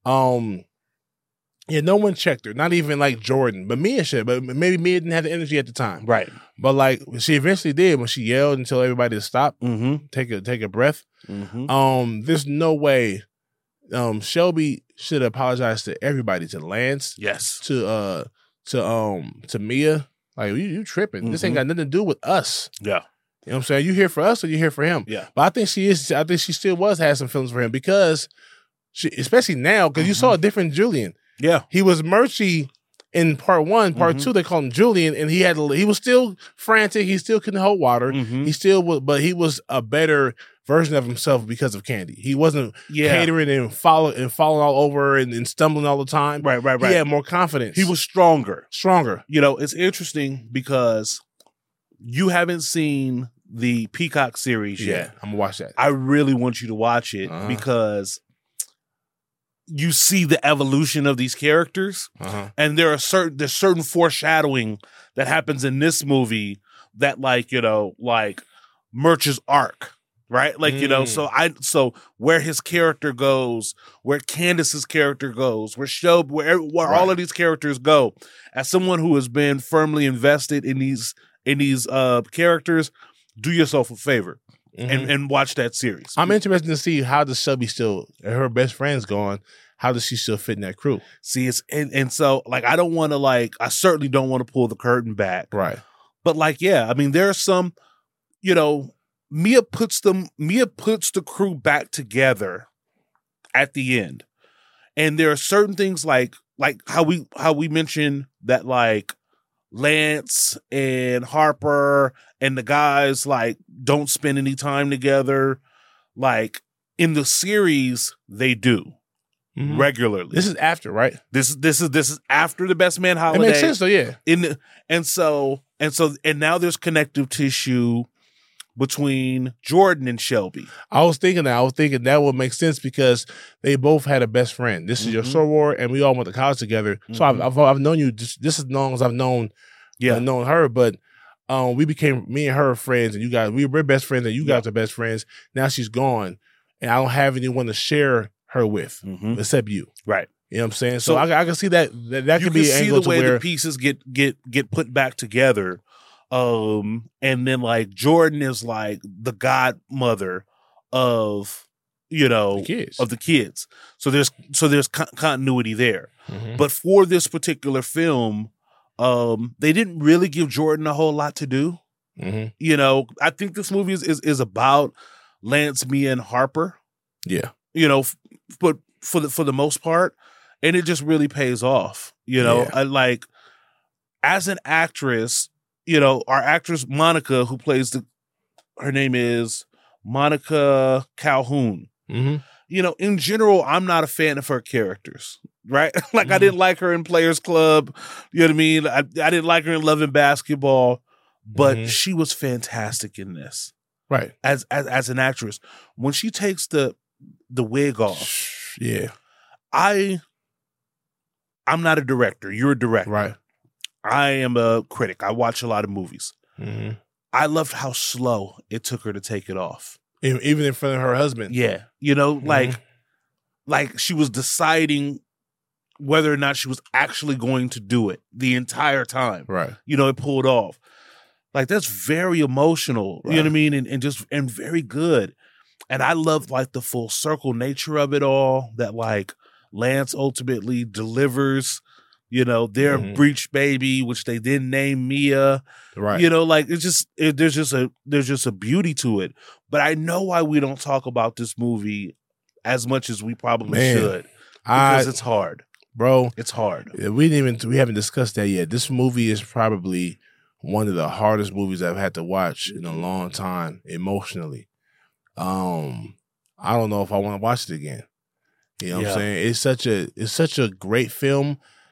Yeah, no one checked her. Not even like Jordan, but Mia should. But maybe Mia didn't have the energy at the time. right. But like she eventually did when she yelled and told everybody to stop, Mm-hmm. take a breath. Mm-hmm. There's no way. Shelby should apologize to everybody, to Lance, Yes. to Mia. Like you tripping. This ain't Mhm. got nothing to do with us. Yeah. You know what I'm saying? You here for us or you here for him? Yeah. But I think she still had some feelings for him because especially now, because you saw a different Julian. Yeah. He was Murchie in part 1. Part Mhm. 2, they called him Julian, and he was still frantic. He still couldn't hold water. Mhm. He still was, but he was a better version of himself because of Candy. He wasn't catering and falling all over and stumbling all the time. Right. He had more confidence. He was stronger. stronger. You know, it's interesting because you haven't seen the Peacock series yet. I'm gonna watch that. I really want you to watch it Uh-huh. because you see the evolution of these characters, and there's certain foreshadowing that happens in this movie that, like, you know, like Murch's arc, right? Like, you know, so where his character goes, where Candace's character goes, where Shelby, where all of these characters go. As someone who has been firmly invested in these characters, do yourself a favor and watch that series. I'm interested to see how does Shelby still, her best friend's gone. How does she still fit in that crew? See, it's and so like I don't want to I certainly don't want to pull the curtain back, Right. But like, yeah, I mean, there are some, you know, Mia puts the crew back together at the end, and there are certain things like how we mentioned that, like Lance and Harper and the guys like don't spend any time together. Like in the series, they do regularly. This is after, right? This is after the Best Man holiday. It makes sense, though. Yeah. And now there's connective tissue between Jordan and Shelby. I was thinking that would make sense because they both had a best friend. This is your soror, and we all went to college together. So I've known you just as long as I've known her. But me and her are friends, and you guys, we're best friends, and you guys are best friends. Now she's gone, and I don't have anyone to share her with except you. Right. You know what I'm saying? So I can see that could be an angle the way to where the pieces get put back together. And then like Jordan is like the godmother of, you know, the kids. So there's continuity there. But for this particular film, they didn't really give Jordan a whole lot to do. You know, I think this movie is about Lance, Mia, and Harper. Yeah. You know, but for the most part, and it just really pays off. You know, I like as an actress, you know, our actress Monica, who plays her name is Monica Calhoun. You know, in general, I'm not a fan of her characters, right? Like I didn't like her in Players Club. You know what I mean? I didn't like her in Love and Basketball, but she was fantastic in this. Right. As an actress, when she takes the wig off. Yeah. I'm not a director. You're a director. Right. I am a critic. I watch a lot of movies. I loved how slow it took her to take it off. Even in front of her husband. Yeah. You know, like she was deciding whether or not she was actually going to do it the entire time. Right. You know, it pulled off. Like that's very emotional. Right. You know what I mean? And very good. And I love like the full circle nature of it all, that like Lance ultimately delivers, you know, their breech baby, which they didn't name Mia. Right. You know, like there's just a beauty to it. But I know why we don't talk about this movie as much as we probably should. Because it's hard. Bro. It's hard. We haven't discussed that yet. This movie is probably one of the hardest movies I've had to watch in a long time, emotionally. I don't know if I want to watch it again. You know what I'm saying? It's such a great film.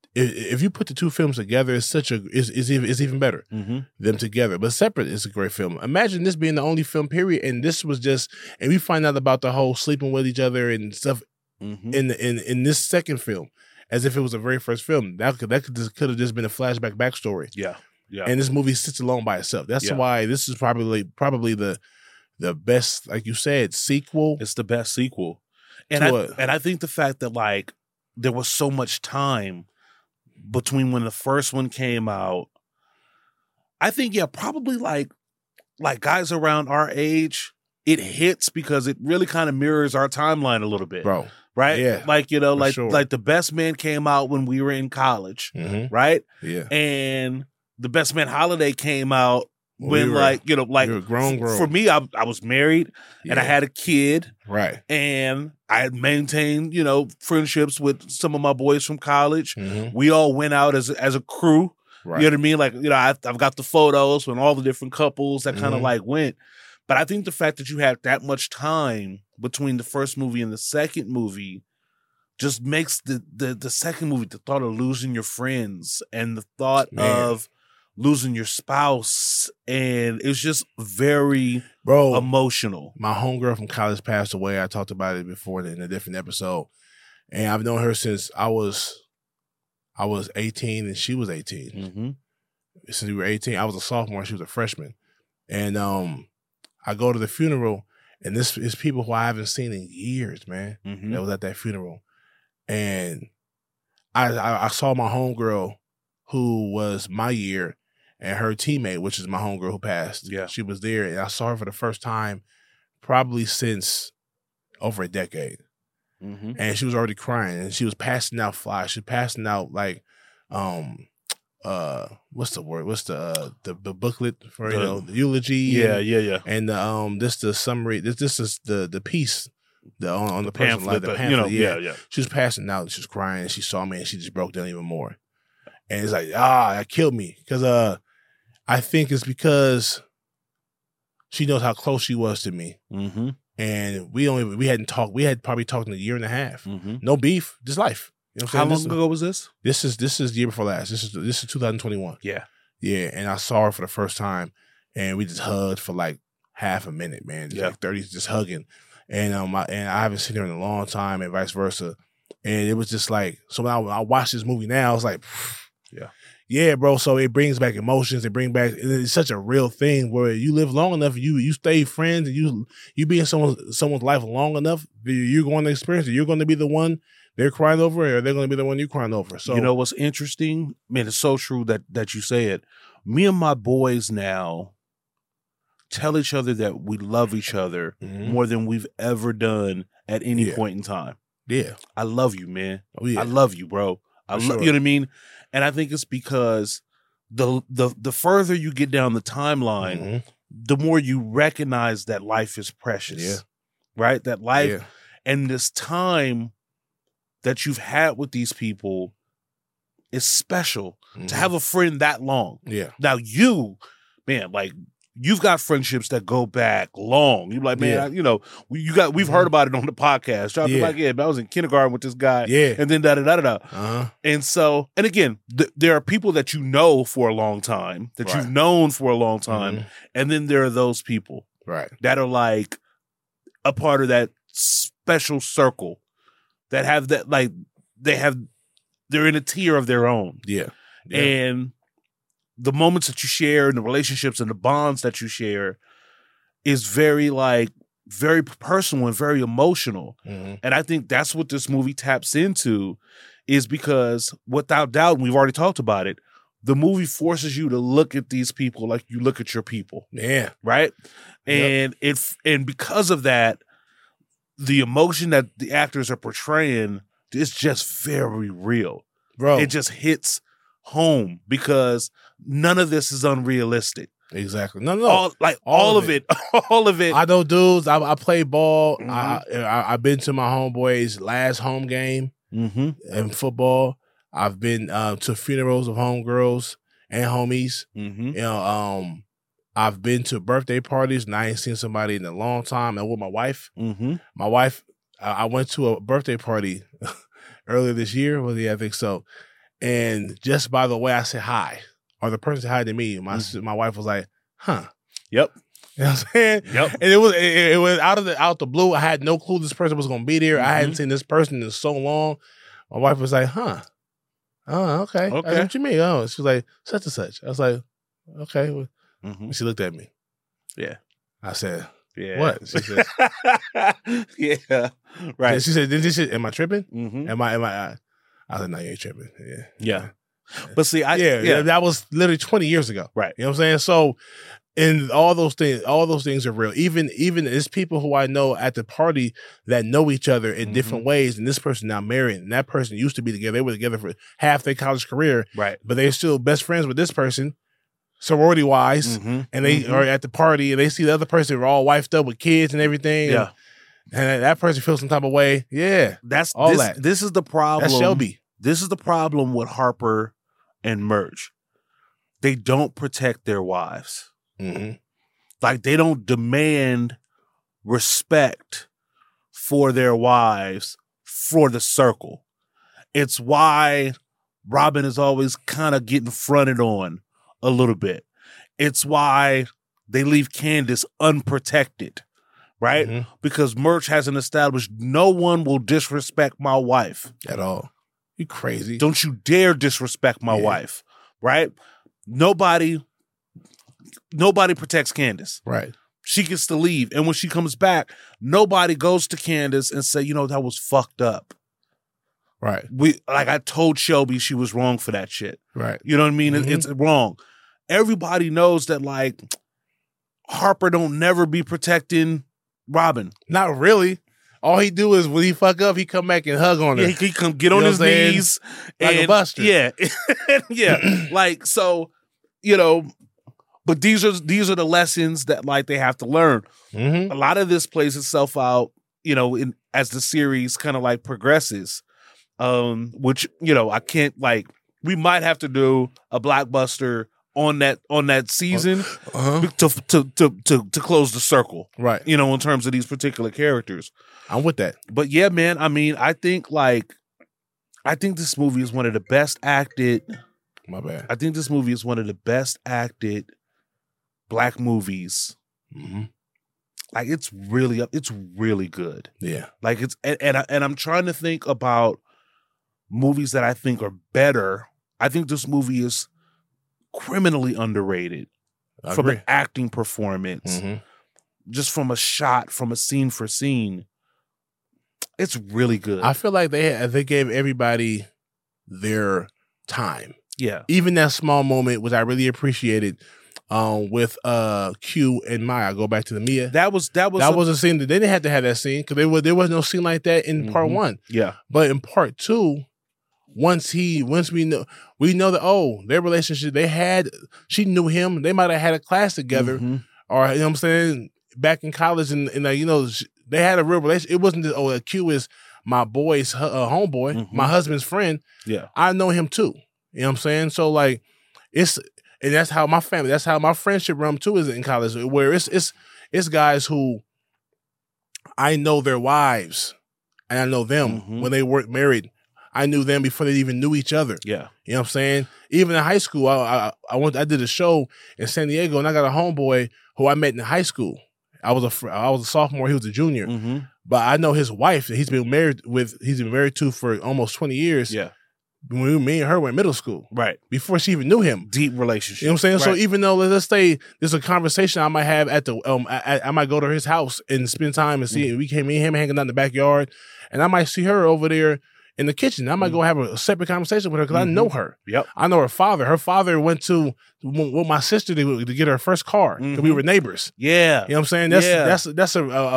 if you put the two films together, it's even better. Them together, but separate is a great film. Imagine this being the only film period, and this was just, and we find out about the whole sleeping with each other and stuff in this second film, as if it was the very first film. That could have just been a flashback backstory. Yeah. And this movie sits alone by itself. That's why this is probably the best, like you said, sequel. It's the best sequel. And I think the fact that like there was so much time between when the first one came out, I think probably like guys around our age, it hits because it really kind of mirrors our timeline a little bit. Bro. Right? Yeah. Like, you know, like sure. like The Best Man came out when we were in college. Right? Yeah. And The Best Man Holiday came out when we were, like, you know, like we were grown. For me, I was married and I had a kid. Right. And I had maintained, you know, friendships with some of my boys from college. We all went out as a crew. Right. You know what I mean? Like, you know, I've got the photos from all the different couples that kind of like went. But I think the fact that you had that much time between the first movie and the second movie just makes the second movie, the thought of losing your friends and the thought of losing your spouse, and it's just very emotional. My homegirl from college passed away. I talked about it before in a different episode, and I've known her since I was 18 and she was 18. Since we were 18, I was a sophomore, she was a freshman, and I go to the funeral, and this is people who I haven't seen in years, man. That was at that funeral, and I saw my homegirl who was my year. And her teammate, which is my homegirl who passed, she was there, and I saw her for the first time probably since over a decade. And she was already crying, and she was passing out flies. She was passing out like, what's the word? What's the booklet for the eulogy? Yeah. And this the summary. This is the piece. On the pamphlet, the pamphlet, yeah. She was passing out, and she was crying, and she saw me, and she just broke down even more. And it's like, that killed me because I think it's because she knows how close she was to me, and we hadn't talked. We had probably talked in a year and a half. No beef, just life. You know what I'm saying? How long ago was this? This is the year before last. This is 2021. Yeah. And I saw her for the first time, and we just hugged for like half a minute, man. Just like 30, just hugging, and I haven't seen her in a long time, and vice versa. And it was just like, so when I watch this movie now, it's like. Yeah, bro. So it brings back emotions. It's such a real thing where you live long enough, you stay friends, and you be in someone's life long enough, you're going to experience it. You're going to be the one they're crying over, or they're going to be the one you're crying over. So you know what's interesting? Man, it's so true that you say it. Me and my boys now tell each other that we love each other more than we've ever done at any point in time. Yeah. I love you, man. Oh, yeah. I love you, bro. You know what I mean? And I think it's because the further you get down the timeline, the more you recognize that life is precious. Yeah. Right? That life and this time that you've had with these people is special. To have a friend that long. Yeah. Now man, like you've got friendships that go back long. You're like, man, we've heard about it on the podcast. Y'all be like, man, I was in kindergarten with this guy. Yeah. And then da-da-da-da-da. And so, and again, there are people that you know for a long time, that you've known for a long time. And then there are those people that are like a part of that special circle that have that, like, they're in a tier of their own. Yeah. And the moments that you share and the relationships and the bonds that you share is very personal and very emotional. And I think that's what this movie taps into, is because without doubt, and we've already talked about it, the movie forces you to look at these people like you look at your people. Yeah. Right? And and because of that, the emotion that the actors are portraying is just very real. Bro. It just hits home because none of this is unrealistic. Exactly. No. All of it. I know dudes. I play ball. I've been to my homeboy's last home game in football. I've been to funerals of homegirls and homies. You know, I've been to birthday parties and I ain't seen somebody in a long time. And with my wife. My wife, I went to a birthday party earlier this year. I think so. And just by the way I said hi, or the person said hi to me, my wife was like, huh. Yep. You know what I'm saying? Yep. And it was out the blue. I had no clue this person was going to be there. I hadn't seen this person in so long. My wife was like, huh. Oh, okay. I said, what you mean? Oh, she was like, such and such. I was like, okay. Well, she looked at me. Yeah. I said, yeah. What? She said, yeah. Right. And she said, am I tripping? Mm-hmm. Am I said, no, you ain't tripping. Yeah. But see, that was literally 20 years ago. Right. You know what I'm saying? So, and all those things are real. Even it's people who I know at the party that know each other in different ways, and this person now married, and that person used to be together. They were together for half their college career, right? But they're still best friends with this person, sorority wise, and they are at the party, and they see the other person all wifed up with kids and everything. Yeah, and that person feels some type of way. Yeah, that's all this, that. This is the problem. That's Shelby. This is the problem with Harper and Murch. They don't protect their wives. Like, they don't demand respect for their wives for the circle. It's why Robin is always kind of getting fronted on a little bit. It's why they leave Candace unprotected, right? Because Murch hasn't established no one will disrespect my wife. At all. You crazy. Don't you dare disrespect my wife, right? Nobody protects Candace. Right. She gets to leave. And when she comes back, nobody goes to Candace and say, that was fucked up. Right. I told Shelby she was wrong for that shit. Right. You know what I mean? It's wrong. Everybody knows that, like, Harper don't never be protecting Robin. Not really. All he do is when he fuck up, he come back and hug on her. Yeah, he come get on his knees. Like a buster. Yeah. Yeah. Like, so, but these are the lessons that, like, they have to learn. A lot of this plays itself out, as the series kind of like progresses. Which, I can't, like, we might have to do a blockbuster on that season to close the circle. Right. In terms of these particular characters. I'm with that. But yeah, man, I mean, I think this movie is one of the best acted. My bad. I think this movie is one of the best acted Black movies. Like, it's really good. Yeah. Like, it's and I'm trying to think about movies that I think are better. I think this movie is criminally underrated from an acting performance, just from a shot, from a scene for scene. It's really good. I feel like they gave everybody their time. Yeah. Even that small moment, which I really appreciated, with Q and Maya. Go back to the Mia. That was a scene that they didn't have to have that scene because there was no scene like that in part one. Yeah. But in part two, once we know that their relationship she knew him. They might have had a class together, or what I'm saying, back in college, and they had a real relationship. It wasn't that Q is my boy's homeboy, my husband's friend. Yeah, I know him too. You know what I'm saying? So, like, and that's how my friendship run too is in college, where it's guys who I know their wives and I know them when they weren't married. I knew them before they even knew each other. Yeah. You know what I'm saying? Even in high school, I did a show in San Diego, and I got a homeboy who I met in high school. I was a sophomore, he was a junior. But I know his wife that he's been married to for almost 20 years. Yeah. When me and her were in middle school. Right. Before she even knew him. Deep relationship. You know what I'm saying? Right. So even though, let's say there's a conversation I might have at the I might go to his house and spend time and see me and him hanging out in the backyard, and I might see her over there in the kitchen. I might go have a separate conversation with her because I know her. Yep. I know her father. Her father went to with my sister to get her first car because we were neighbors. Yeah. You know what I'm saying? That's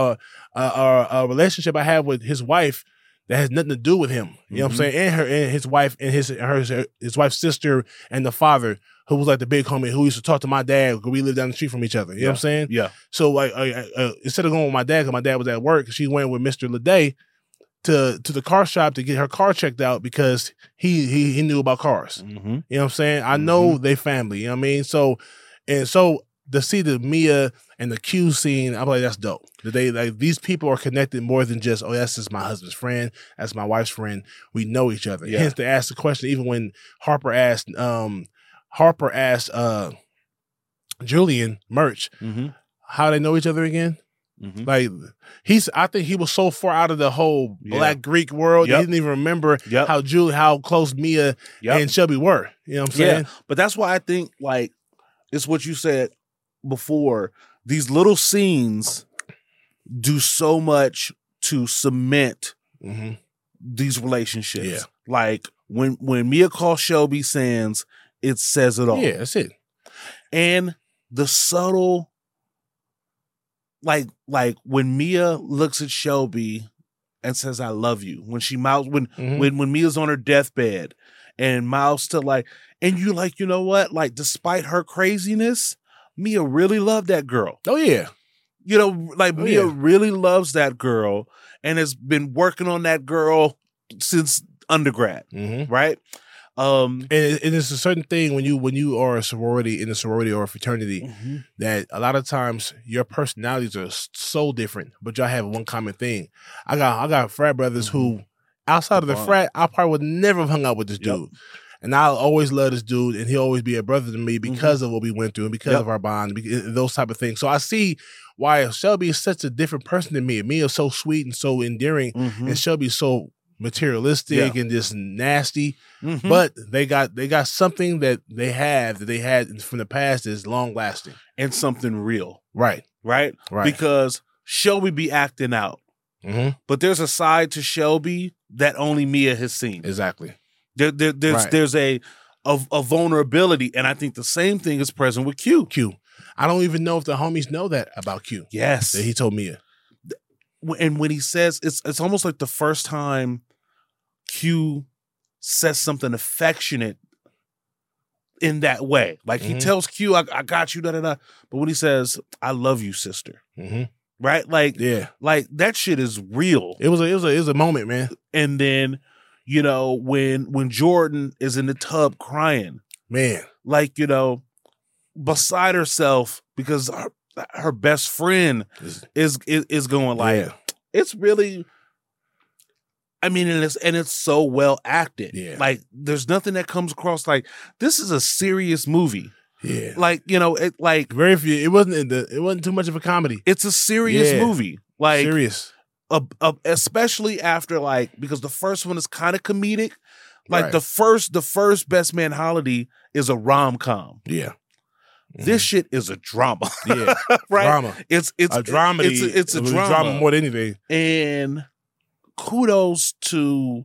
a relationship I have with his wife that has nothing to do with him. You know what I'm saying? And his wife and his wife's sister and the father, who was like the big homie who used to talk to my dad because we lived down the street from each other. You know what I'm saying? Yeah. So like instead of going with my dad because my dad was at work, she went with Mr. Leday to the car shop to get her car checked out because he knew about cars. You know what I'm saying? I know they family. You know what I mean? So to see the Mia and the Q scene, I'm like, that's dope. That they like these people are connected more than just, oh, that's just my husband's friend, that's my wife's friend. We know each other. Yeah. Hence, they asked the question even when Harper asked Julian Murch, how they know each other again. Like I think he was so far out of the whole Black Greek world, he didn't even remember how close Mia and Shelby were. You know what I'm saying? But that's why I think like it's what you said before. These little scenes do so much to cement these relationships. Yeah. Like when Mia calls Shelby Sands, it says it all. Yeah, that's it. And the subtle. Like when Mia looks at Shelby and says, "I love you," when she mouths when Mia's on her deathbed and mouths to like, and you like, you know what? Like, despite her craziness, Mia really loved that girl. Oh yeah, you know, like Mia really loves that girl and has been working on that girl since undergrad, right? And it's a certain thing when you are a sorority in a sorority or a fraternity that a lot of times your personalities are so different, but y'all have one common thing. I got frat brothers who outside of the frat, I probably would never have hung out with this dude. And I always love this dude, and he'll always be a brother to me because of what we went through and because of our bond, those type of things. So I see why Shelby is such a different person than me. Mia is so sweet and so endearing, and Shelby is so materialistic and just nasty. But they got something that they had from the past is long lasting and something real. Right. Because Shelby be acting out, but there's a side to Shelby that only Mia has seen. Exactly. There's a vulnerability, and I think the same thing is present with Q. I don't even know if the homies know that about Q. Yes, that he told Mia. And when he says it's almost like the first time Q says something affectionate in that way. Like he tells Q, I got you, da da da. But when he says, "I love you, sister," right? Like, like that shit is real. It was a moment, man. And then, you know, when Jordan is in the tub crying, man, like, you know, beside herself because her best friend is going like, it's really. I mean, and it's so well acted. Yeah. Like, there's nothing that comes across like this is a serious movie. Yeah. Like, you know, it like very few. It wasn't too much of a comedy. It's a serious movie. Like serious. Especially after like because the first one is kind of comedic. Like the first Best Man Holiday is a rom-com. Yeah. This shit is a drama. Yeah. Right? Drama. It's a drama. It's a drama more than anything. And kudos to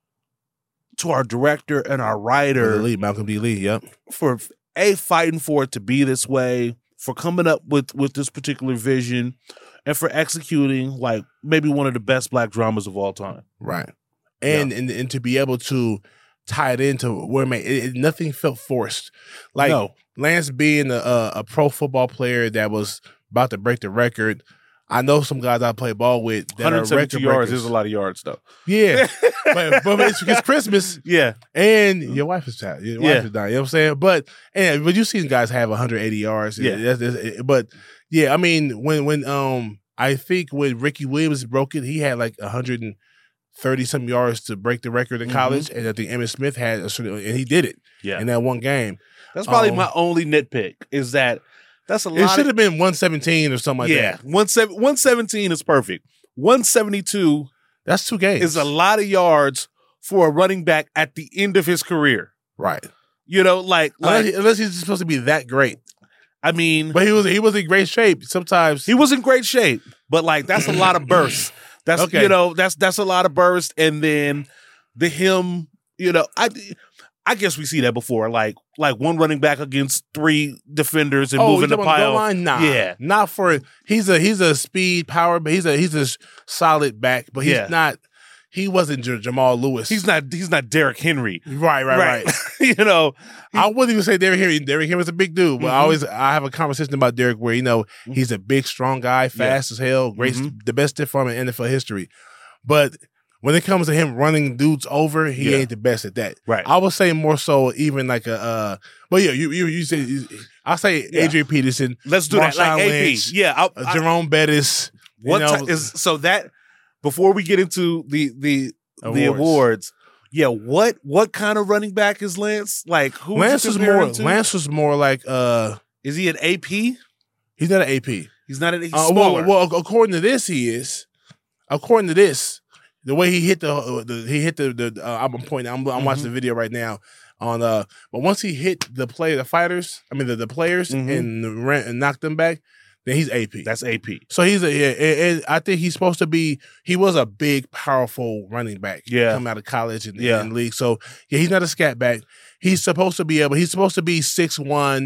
our director and our writer, Malcolm D. Lee, for fighting for it to be this way, for coming up with this particular vision, and for executing like maybe one of the best Black dramas of all time. Right, and to be able to tie it into where nothing felt forced. Like Lance being a pro football player that was about to break the record. I know some guys I play ball with that 172 are yards is a lot of yards though. Yeah. but it's Christmas. Yeah. And your wife is tired. Your wife is dying. You know what I'm saying? But you've seen guys have 180 yards. Yeah. But yeah, I mean when I think when Ricky Williams broke it, he had like 130 some yards to break the record in college, and I think Emmitt Smith had and he did it in that one game. That's probably my only nitpick is that that's a lot. It should have been 117 or something like that. 117 is perfect. 172, that's 2 games. Is a lot of yards for a running back at the end of his career. Right. You know, like unless he's supposed to be that great. I mean, but he was in great shape. Sometimes he was in great shape, but like that's a lot of bursts. That's you know, that's a lot of bursts, and then him, you know, I guess we see that before, like one running back against 3 defenders and moving the pile. Nah, not for he's a speed power, but he's a solid back, but he's not. He wasn't Jamal Lewis. He's not Derrick Henry. Right. You know, I wouldn't even say Derrick Henry. Derrick Henry's a big dude, but I have a conversation about Derrick where, you know, he's a big, strong guy, fast as hell, great, the best stiff arm in NFL history. But when it comes to him running dudes over, he Yeah. ain't the best at that. Right. I would say more so even like a but yeah, you say I'll say Yeah. Adrian Peterson. Let's do that. Like Marshawn AP. Lynch, Yeah. Jerome Bettis. What you know, is so that before we get into the Awards. awards, yeah, what kind of running back is Lance? Like who Lance would was you compare more him to? Lance was more like Is he an AP? he's not an AP. He's not an he's Well, smaller. according to this, he is. According to this, the way he hit the I'm pointing. I'm watching the video right now on but once he hit the players, the players and knocked them back, then he's AP. That's AP. So he's and I think he's supposed to be. He was a big, powerful running back. Yeah. coming out of college and Yeah. in league. So yeah, he's not a scat back. He's supposed to be able. He's supposed to be 6'1",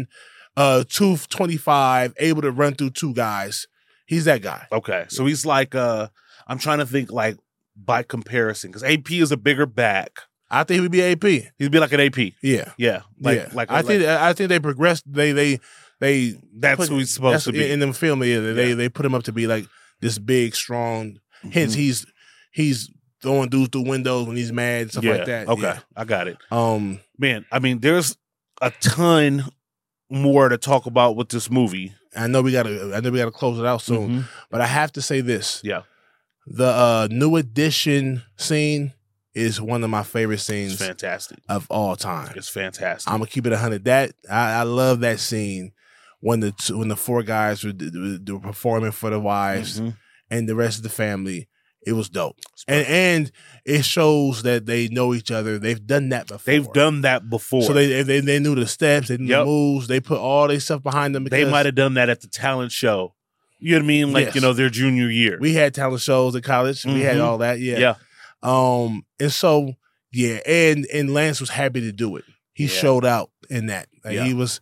225, able to run through two guys. He's that guy. Okay. So he's like I'm trying to think like by comparison, because AP is a bigger back. I think he would be AP. He'd be like an AP. Yeah, Yeah. I think they progressed. They that's who he's supposed to be. in the film. Yeah, they put him up to be like this big, strong. Hence, he's throwing dudes through windows when he's mad and stuff like that. Okay. Yeah. I got it. Man, I mean, there's a ton more to talk about with this movie. I know we gotta close it out soon, but I have to say this: Yeah. the New Edition scene is one of my favorite scenes It's fantastic. of all time. It's fantastic. I'm gonna keep it 100. That I love that scene when the four guys were performing for the wives and the rest of the family. It was dope, and it shows that they know each other. They've done that before. They've done that before. So they knew the steps, they knew the moves. They put all their stuff behind them. They might have done that at the talent show. You know what I mean? Like, Yes. their junior year. We had talent shows at college. We had all that. Yeah. Yeah. And so and Lance was happy to do it. He showed out in that. Like, he was,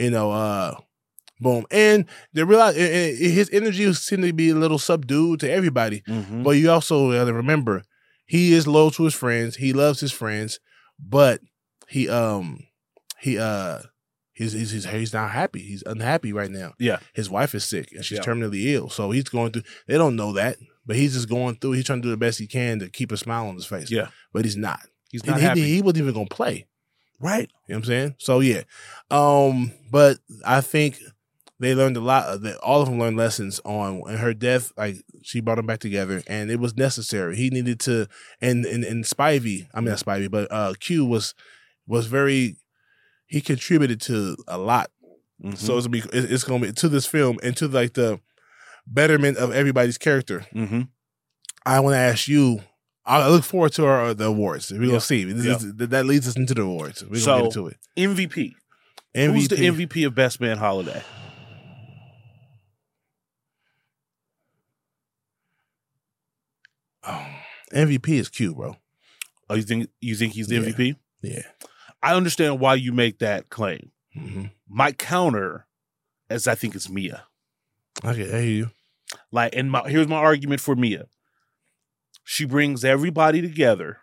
boom. And his energy seemed to be a little subdued to everybody. But you also got to remember, he is loyal to his friends. He loves his friends, but he's not happy. He's unhappy right now. Yeah. His wife is sick and she's terminally ill. So he's going through, they don't know that, but he's just going through, he's trying to do the best he can to keep a smile on his face. Yeah. But he's not. He's not happy. He wasn't even going to play. Right. You know what I'm saying? So yeah. But I think they learned a lot. All of them learned lessons on her death. Like, she brought them back together, and it was necessary. He needed to. And Spivey, I mean not Spivey, but Q was very. He contributed to a lot. So it's gonna be to this film and to like the betterment of everybody's character. I want to ask you. I look forward to the awards. We're gonna see. That leads us into the awards. We're gonna get into it. MVP. Who's the MVP of Best Man Holiday? MVP is Q, bro. Oh, you think he's the MVP? Yeah. I understand why you make that claim. My counter is I think it's Mia. Okay, I hear you. Like, and here's my argument for Mia. She brings everybody together.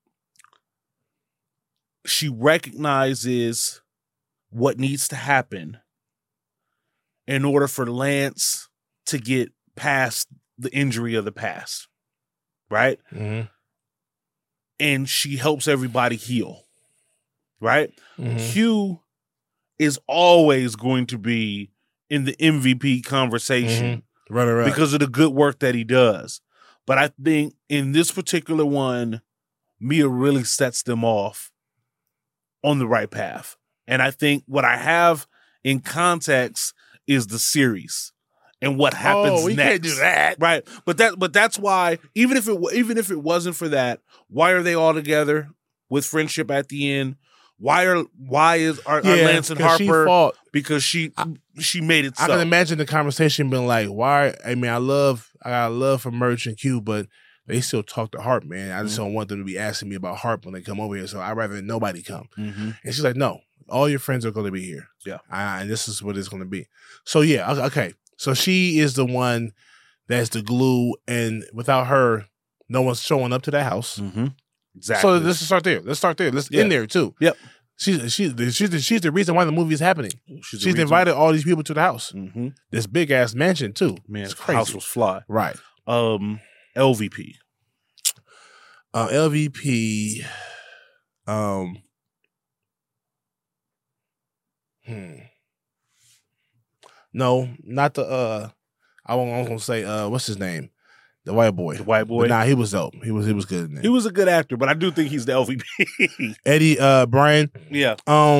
She recognizes what needs to happen in order for Lance to get past the injury of the past. Right? And she helps everybody heal. Right? Q is always going to be in the MVP conversation Right. because of the good work that he does. But I think in this particular one, Mia really sets them off on the right path. And I think what I have in context is the series and what happens we next. can't do that. Right. But that's why, even if it wasn't for that, why are they all together with friendship at the end? Why are Lance and Harper? Because she made it so. I can imagine the conversation being like, why? I mean, I got love for Merch and Q, but they still talk to Harp, man. I just don't want them to be asking me about Harp when they come over here, so I'd rather nobody come. And she's like, no, all your friends are going to be here. Yeah. And this is what it's going to be. So yeah, okay. So she is the one that's the glue, and without her, no one's showing up to that house. Exactly. So let's start there. Let's end there too. Yep. She's the reason why the movie is happening. She's She's invited all these people to the house. This big ass mansion too. Man, It's crazy. house was fly. Right. LVP. LVP. No, not the. I was gonna say what's his name, the white boy. The white boy. But nah, he was dope. He was good in there. He was a good actor, but I do think he's the LVP. Eddie Brian. Yeah.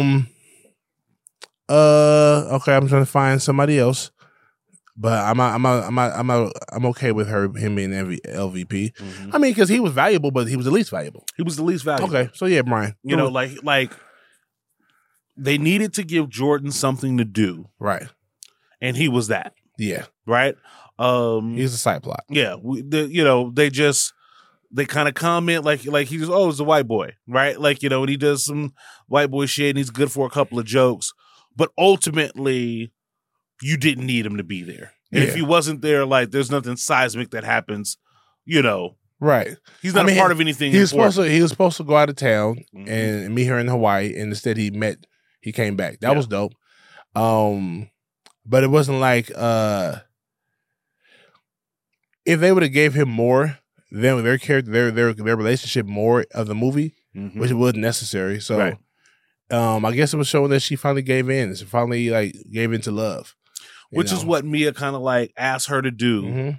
Okay, I'm trying to find somebody else, but I'm okay with him being LVP. Mm-hmm. I mean, because he was valuable, but he was the least valuable. He was the least valuable. Okay, so yeah, Brian. You know, like they needed to give Jordan something to do, right? And he was that. Yeah, right. He's a side plot. Yeah, they kind of comment like he just it's a white boy, right? Like, you know, and he does some white boy shit and he's good for a couple of jokes, but ultimately you didn't need him to be there. And if he wasn't there, like, there's nothing seismic that happens, you know. Right. He's not a part of anything. He was supposed to go out of town and meet her in Hawaii, and instead he came back. That was dope. But it wasn't like if they would have gave him more, then their character, their relationship more of the movie, which wasn't necessary. So, right. I guess it was showing that she finally gave in. She finally gave in to love, which is what Mia kind of like asked her to do.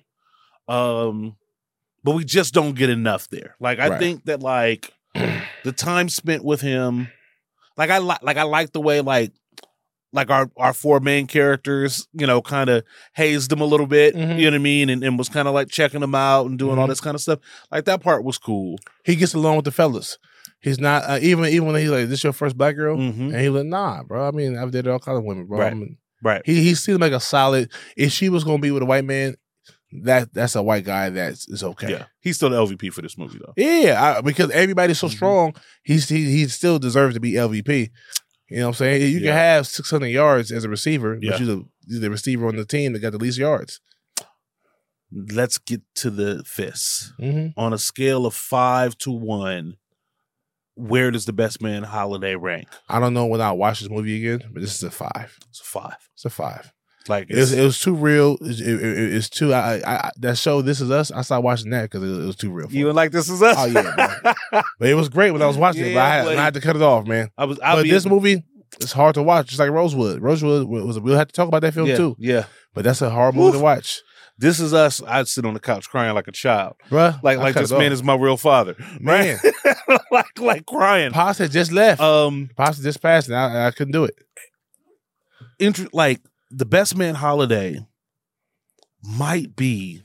But we just don't get enough there. Like, I think that like the time spent with him, like I like the way like our four main characters, you know, kind of hazed him a little bit, you know what I mean? And was kind of like checking him out and doing all this kind of stuff. Like, that part was cool. He gets along with the fellas. He's not, even when he's like, this your first black girl? And he like, nah, bro. I mean, I've dated all kinds of women, bro. Right. Right. He seemed like a solid, if she was going to be with a white man, that's a white guy is okay. Yeah. He's still the LVP for this movie, though. Yeah, because everybody's so strong, he still deserves to be LVP. You know what I'm saying? You can have 600 yards as a receiver, but you're the receiver on the team that got the least yards. Let's get to the fists. On a scale of 5 to 1, where does the Best Man Holiday rank? I don't know when I'll watch this movie again, but this is a 5. It's a 5. It's a 5. Like, it was too real. It's too. That show, This Is Us, I stopped watching that because it was too real. You like This Is Us? Oh yeah, but it was great when I was watching it. But I had to cut it off, man. This movie, it's hard to watch. Just like Rosewood. Rosewood we'll have to talk about that film too. Yeah, but that's a hard movie to watch. This Is Us. I'd sit on the couch crying like a child, bruh. Like this man is my real father, man. like crying. Pops had just left. Pops had just passed, and I couldn't do it. Like, the Best Man Holiday might be,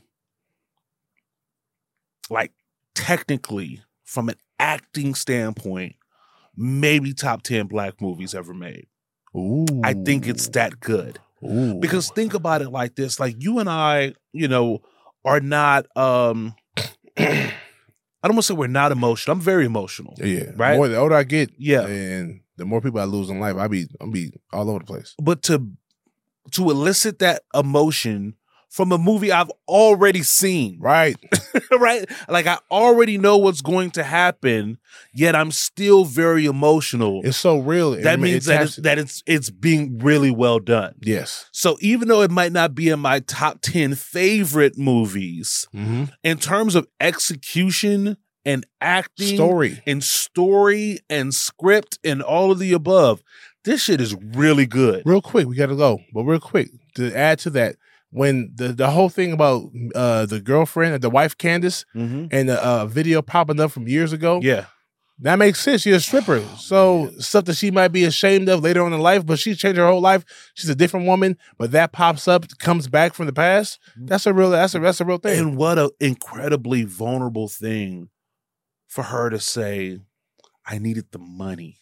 like, technically, from an acting standpoint, maybe top 10 black movies ever made. Ooh. I think it's that good. Ooh. Because think about it like this. Like, you and I, you know, are not, I don't want to say we're not emotional. I'm very emotional. Yeah. Right? The older I get, yeah, and the more people I lose in life, I'll be all over the place. But to elicit that emotion from a movie I've already seen. Right. Right? Like, I already know what's going to happen, yet I'm still very emotional. It's so real. That means that it's being really well done. Yes. So even though it might not be in my top 10 favorite movies, in terms of execution and acting, story and script and all of the above, this shit is really good. Real quick, we got to go. But real quick, to add to that, when the whole thing about the girlfriend, the wife Candace, and the video popping up from years ago, that makes sense. She's a stripper, so stuff that she might be ashamed of later on in life, but she changed her whole life. She's a different woman, but that pops up, comes back from the past. That's a real thing. And what an incredibly vulnerable thing for her to say, "I needed the money."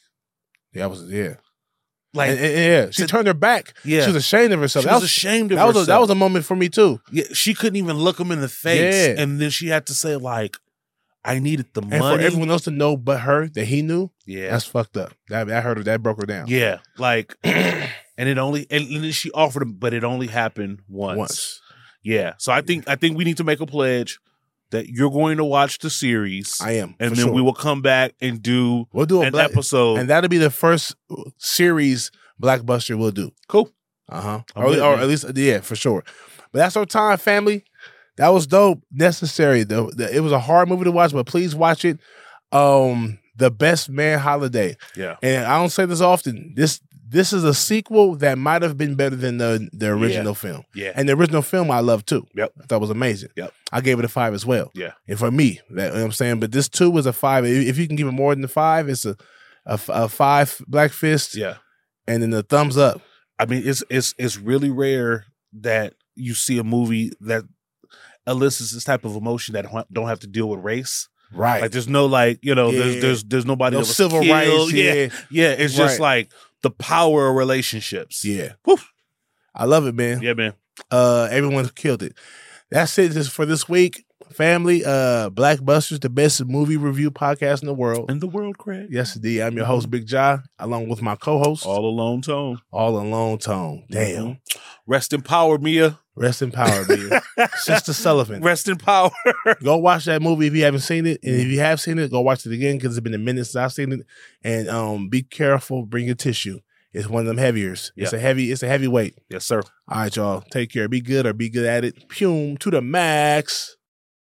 Like, she turned her back. Yeah. She was ashamed of herself. She was ashamed of herself. That was a moment for me too. Yeah, she couldn't even look him in the face, and then she had to say, like, "I needed the money." And for everyone else to know but her that he knew, yeah, that's fucked up. That hurt her. That broke her down. Yeah, like, and then she offered him, but it only happened once. Yeah, so I think we need to make a pledge that you're going to watch the series. I am, and then we will come back and we'll do an episode, and that'll be the first series blockbuster we'll do. Cool. Or at least, for sure. But that's our time, family. That was dope. Necessary though. It was a hard movie to watch, but please watch it. The Best Man Holiday. Yeah. And I don't say this often. This is a sequel that might have been better than the original film. Yeah. And the original film I love too. Yep. I thought it was amazing. Yep. I gave it a 5 as well. Yeah. And for me, you know what I'm saying? But this 2 was a 5. If you can give it more than a 5, it's a 5 Black Fist. Yeah. And then the thumbs up. I mean, it's really rare that you see a movie that elicits this type of emotion that don't have to deal with race. Right. Like there's no there's nobody No that was civil killed. rights. Yeah. It's just Right. like the power of relationships. Yeah. Whew. I love it, man. Yeah, man. Everyone killed it. That's it just for this week. Family, Blackbusters, the best movie review podcast in the world. In the world, Craig. Yes, indeed. I'm your host, Big Ja, along with my co-host. All alone tone. All alone tone. Damn. Mhm. Rest in power, Mia. Rest in power, man. Sister Sullivan. Rest in power. Go watch that movie if you haven't seen it. And if you have seen it, go watch it again because it's been a minute since I've seen it. And be careful, bring your tissue. It's one of them heaviers. It's a heavy weight. Yes, sir. All right, y'all. Take care. Be good or be good at it. Pum to the max.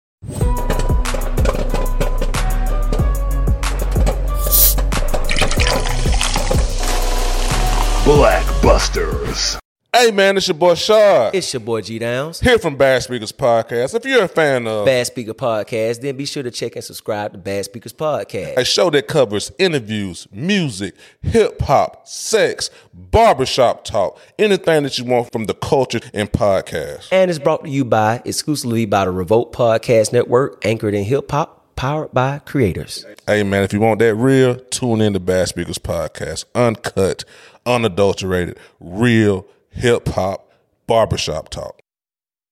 Blackbusters. Hey man, it's your boy Shard. It's your boy G Downs. Here from Bad Speakers Podcast. If you're a fan of Bad Speaker Podcast, then be sure to check and subscribe to Bad Speakers Podcast. a show that covers interviews, music, hip hop, sex, barbershop talk, anything that you want from the culture and podcast. And it's brought to you exclusively by the Revolt Podcast Network, anchored in hip hop, powered by creators. Hey man, if you want that real, tune in to Bad Speakers Podcast. Uncut, unadulterated, real hip hop barbershop talk.